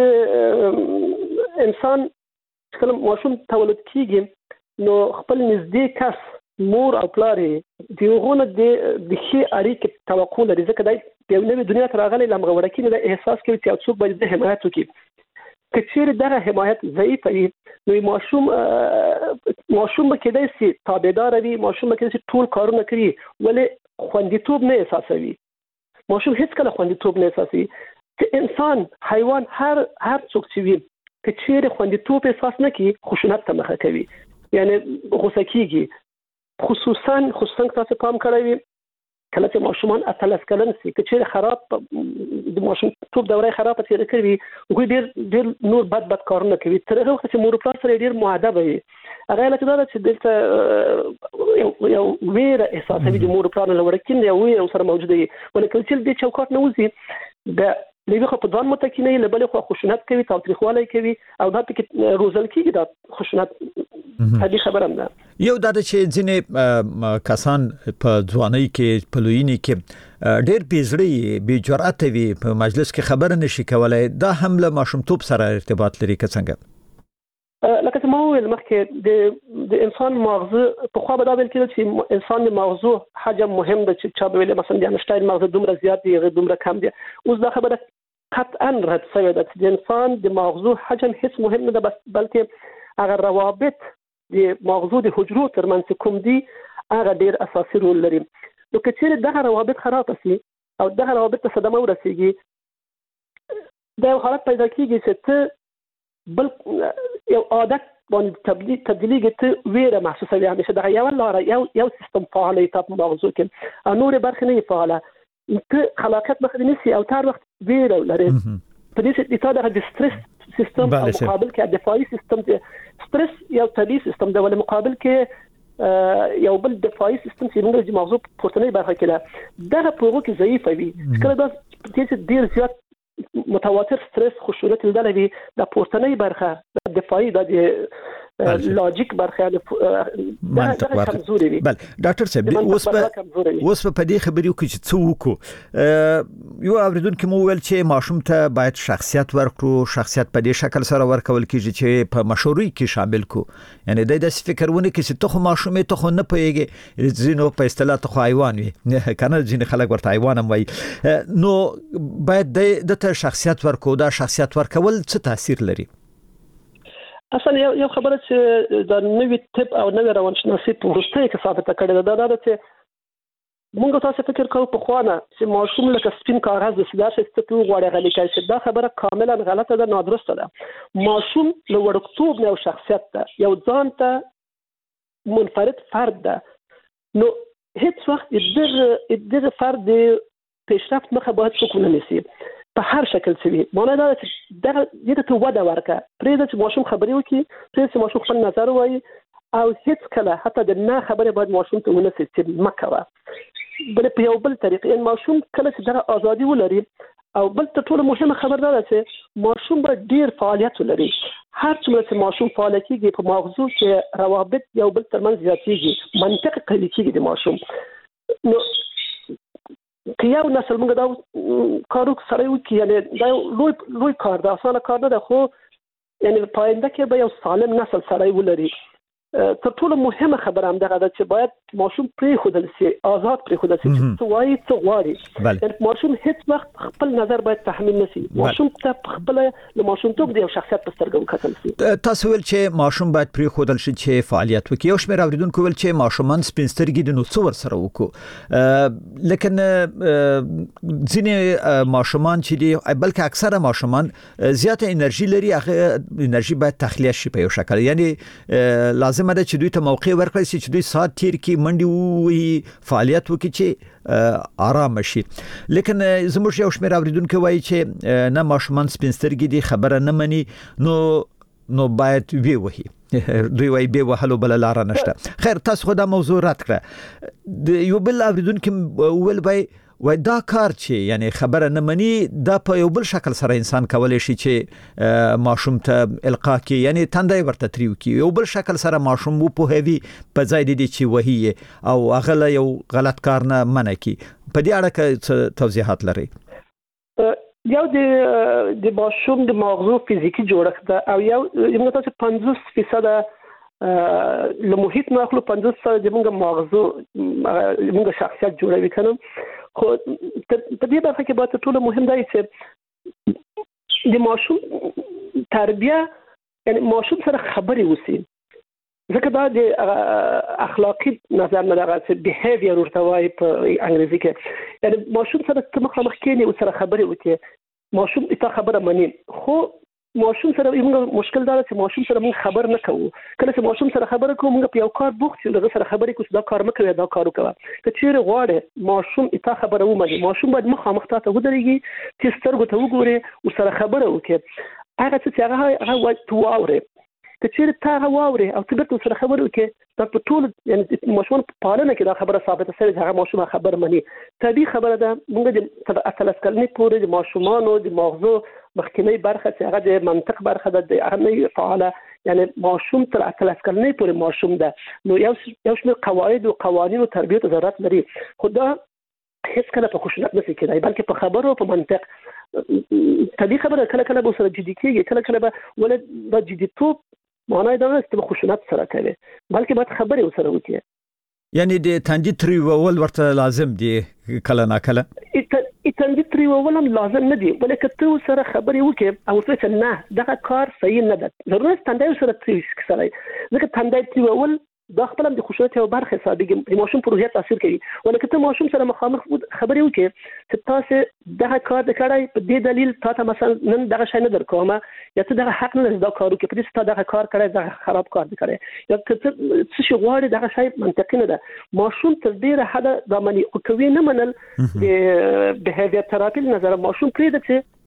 چې انسان کله ماشوم تولد کیږي نو خپل نږدې کس مور او پلار دیغونه د د شي اړیکې توقع لري ځکه دا په نوې دنیا ته راغلي لمغه ورکینه د احساس کوي چې څوک باید د حمایت وکړي کچېر دغه حمایت ضعیف وي نو ماشوم ماشوم کېدای شي تابعدار وي ماشوم کېدای شي ټول کارونه کوي ولې خوندیتوب نه احساسوي ماشوم هیڅ کله خوندیتوب نه احساسوي چې انسان حیوان هر هر څوک چې وي کچېر خوندیتوب احساس نه کوي خشونت ته مخه کوي یعنی غوسه کیږي خصوصا خصوصا تاسو پام کړئ کله چې ماشومان اتلس کلن سي کچېر خراب د ماشوم ټوب دوره خراب تیر کوي وګ ډیر ډیر نور بد بد کارونه کوي تر هغه وخت چې مور پلار سره ډیر مؤدب وي هغه له دا چې دلته یو ویره احساسوي د مور پلار له ورکین دی او سره موجوده وي ولکه چې د چوکاټ نه وځي د لږه په ځان متکینه لبل خو خشونت کوي تاوتریخوالی کوي او دا پکې روزل کیږي دا خشونت هدي خبره ده یو دا چې ځینې کسان په ځوانۍ کې په لویینې کې ډېر بیزړی بی جرأت وي په مجلس کې خبره نشي کولای دا هم له ماشومتوب سره ارتباط لري که څنګه لکه چې ما وویل مخکې د د انسان مغزه په خوا به دا ویل کېده چې انسان د مغزو حجم مهم ده چې چا به ویل مثلا د انشتاین مغزه دومره زیات دی هغه دومره کم دی. اوس دا خبره قطعا رد شوې ده چې د انسان د مغزو حجم هیڅ مهم نه ده، بلکې هغه روابط د مغزو د حجرو ترمنځ کوم دي هغه ډیر اساسي رول لري. نو که چیرې دغه روابط خراب شي او دغه روابط ته صدمه ورسیږي، دا یو حالت پیدا کیږي چې ته بل یو عادت باندې تبدیلیږي، ته ویره محسوسوي، همیشه دغه یو لاره یو یو سیستم فعال وي په مغزو کې او نورې برخې نه فعاله، ته خلاقیت مخه نیسي او تر وخت ویره لري. په دې کې تا د سترس سیستم او مقابل کې دفاعي سیستم دی. سترس یو طبيعي سیستم دی، ولې مقابل کې یو بل دفاعي سیستم چې موږ د مغزو پورتنۍ برخه کې ده، دغه په هغو کې ضعیف وي. کله دا چې ډیر زیات متواتر سترس خشونت لیدل وي، د پورتنۍ برخه د دفاعي د لاجیک برخه منطق برخه. بل ډاکټر صاحب اوس په اوس په دې خبرې کې چې څه وکړو، یو اوریدونکو مو ویل چې ماشوم ته باید شخصیت ورکړو، شخصیت په دې شکل سره ورکول کیږي چې په مشورې کې شامل کو، یعنی د دې فکرونه کې چې ته خو ماشومې ته خو نه پوهیږي، ځینو په اصطلاح ته خو حیوان وي کنه، ځینې خلک ورته حیوان هم وایي، نو باید د ته شخصیت ورکو. دا شخصیت ورکول څه تاثیر لري؟ اصلا یو یو خبره چې د نوې طب او نوې روانشناسي په وروستۍ کې ثابته کړې ده، دا ده چې موږ تاسو فکر کوو په خوانه چې ماشوم لکه سپین کاغذ د سلاش ستو غوړې غلي کوي، دا خبره کاملا غلطه ده، نادرسته ده. ماشوم له وړکتوب نه یو شخصیت ده، یو ځان ته منفرد فرد ده، نو هیڅ وخت دغه دغه فرد پیشرفت مخه باید څوک ونه نیسي په هر شکل سوي. معنی دا چې دغه دې ته وده ورکړه، پرېږده چې ماشوم خبرې وکړي، پرېږده چې ماشوم خپل نظر ووایي، او هیڅ کله حتی د نه خبرې باید ماشوم ته ونه سي چې مه کوه. بل په یو بل طریق یعنې ماشوم کله چې دغه ازادي ولري، او بل تر ټولو مهمه خبر دا ده چې ماشوم باید ډیر فعالیت ولري. هر څومره چې ماشوم فعال کېږي په مغزو کې روابط یو بل ترمنځ زیاتېږي، منطق قوي کېږي د ماشوم. نو که یو نسل موږ دا کارو سره وکړي، یعنې دا یو لوی لوی کار ده، اسانه کار نه ده، خو یعنې په آینده کې به یو سالم نسل سره ولري. تر ټولو مهمه خبره هم دغه ده چې باید ماشوم پرېښودل شي، آزاد پرېښودل شي چې څه وایي څه غواړي. ماشوم هیڅ وخت خپل نظر باید تحمیل نه شي، ماشوم ته خپله له ماشومتوب د یو شخصیت په سترګه وکتل شي. تاسو ویل چې ماشوم باید پرېښودل شي چې فعالیت وکړي. یو شمېر اوریدونکو ویل چې ماشومان سپین سترګي دي، نو څه ورسره وکړو؟ لیکن ځینې ماشومان چې دي، بلکې اکثره ماشومان زیاته انرژي لري، هغه انرژي باید تخلیه شي په یو شکل، یعنی لازم ده چې دوی ته موقع ورکړي چې دوی سات تیر کې منډي وي، فعالیت وکړي چې آرام شي. لیکن زموږ یو شمېر اوریدونکو وایي چې نه ماشومان سپین سترګي دي، خبره نه مني، نو نو باید وی وهي، دوی وایي به وهلو بل لار نشته. خیر تاسو خو دا موضوع رد کړه. د یو بل اوریدونکو ول وایي وای دا کار چې یعنی خبره نه مني، دا په یو بل شکل سره انسان کولای شي چې ماشوم ته القا کې، یعنی تندای ورته تریو کې، یو بل شکل سره ماشوم وو په هوی په ځای دي چې وهي او هغه یو غلط کار نه منع کی. په دې اړه کې توضیحات لري؟ یو د د ماشوم د مغزو فزیکی جوړښت ده، او یو موږ تاسو پنځوس فیصد له محیط نه اخلو، پنځوس فیصد د موږ مغزو موږ شخصیت جوړوي کنه. خو په دې برخه کې باید ټول مهم دی چې د ماشوم تربیه، یعنی ماشوم سره خبرې وسی، ځکه دا د اخلاقی نظر نه دغه څه بیهیویر ورته وایي په انګریزي کې، یعنی ماشوم سره ته مخامخ کېنې او سره خبرې وکړي، ماشوم اته خبره مني. خو ماشوم سره موږ مشکل دا چې ماشوم سره موږ خبر نه کوو. کله چې ماشوم سره خبره کوو، موږ په یو کار بوخت یو، دغه سره خبرې کوو چې دا کار مه کوئ، دا کار وکړه. که چیرې غواړې ماشوم اته خبره ومني، ماشوم باید مخامخ تا ته ودرېږي، چې سترګو ته وګوري او سره خبره وکړي. هغه څه چې هغه هغه باید تو واورې. که چیرې تا هغه واورې او ته بیرته سره خبره وکړې، دا په ټول یعنې ماشومان په پالنه کې دا خبره ثابته شوې چې هغه ماشوم خبر مني. طبیعي خبره ده. موږ د تر اتلس کلنۍ پورې د ماشومانو د مغزو مخکینی برخه چې هغه د منطق برخه ده، د هغه نه فعاله، یعنی ماشوم تر اتلس کلنۍ پورې ماشوم ده. نو یو یو شمېر قواعد او قوانین او تربیت ضرورت لري، خو دا هیڅ کله په خشونت نشي کېدای، بلکې په خبرو او په منطق. طبیعي خبره کله کله به سره جدي کېږي، کله کله به ولې د جديتوب معنی دا نه چې خشونت سره کوي بلکې باید خبرې وسره وکړي یعنی د تنجی تری ول ورته لازم دی کله نا کله تنجی تری ول هم لازم نه دی ولکه ته سره خبرې وکړي او څه نه دا کار صحیح نه ده ضروري تندای سره تری سره ځکه تندای تری ول دا خپل د خشونت یو برخه حسابيږي ماشوم پر روحیه تاثیر کوي ولکه ته ماشوم سره مخامخ خبرې وکړي چې تاسو دغه کار د کړای په دې دلیل تاسو مثلا نن دغه شی نه درکومه یا ته دغه حق نه دا کار وکړي په دې ته دغه کار کړای دغه خراب کار دی کړای یا ته څه شي غواړي دغه شی منطقي نه ده ماشوم تر ډیره حد د منی او کوي نه منل د بیهیویر تراپی نظر ماشوم پرې د چې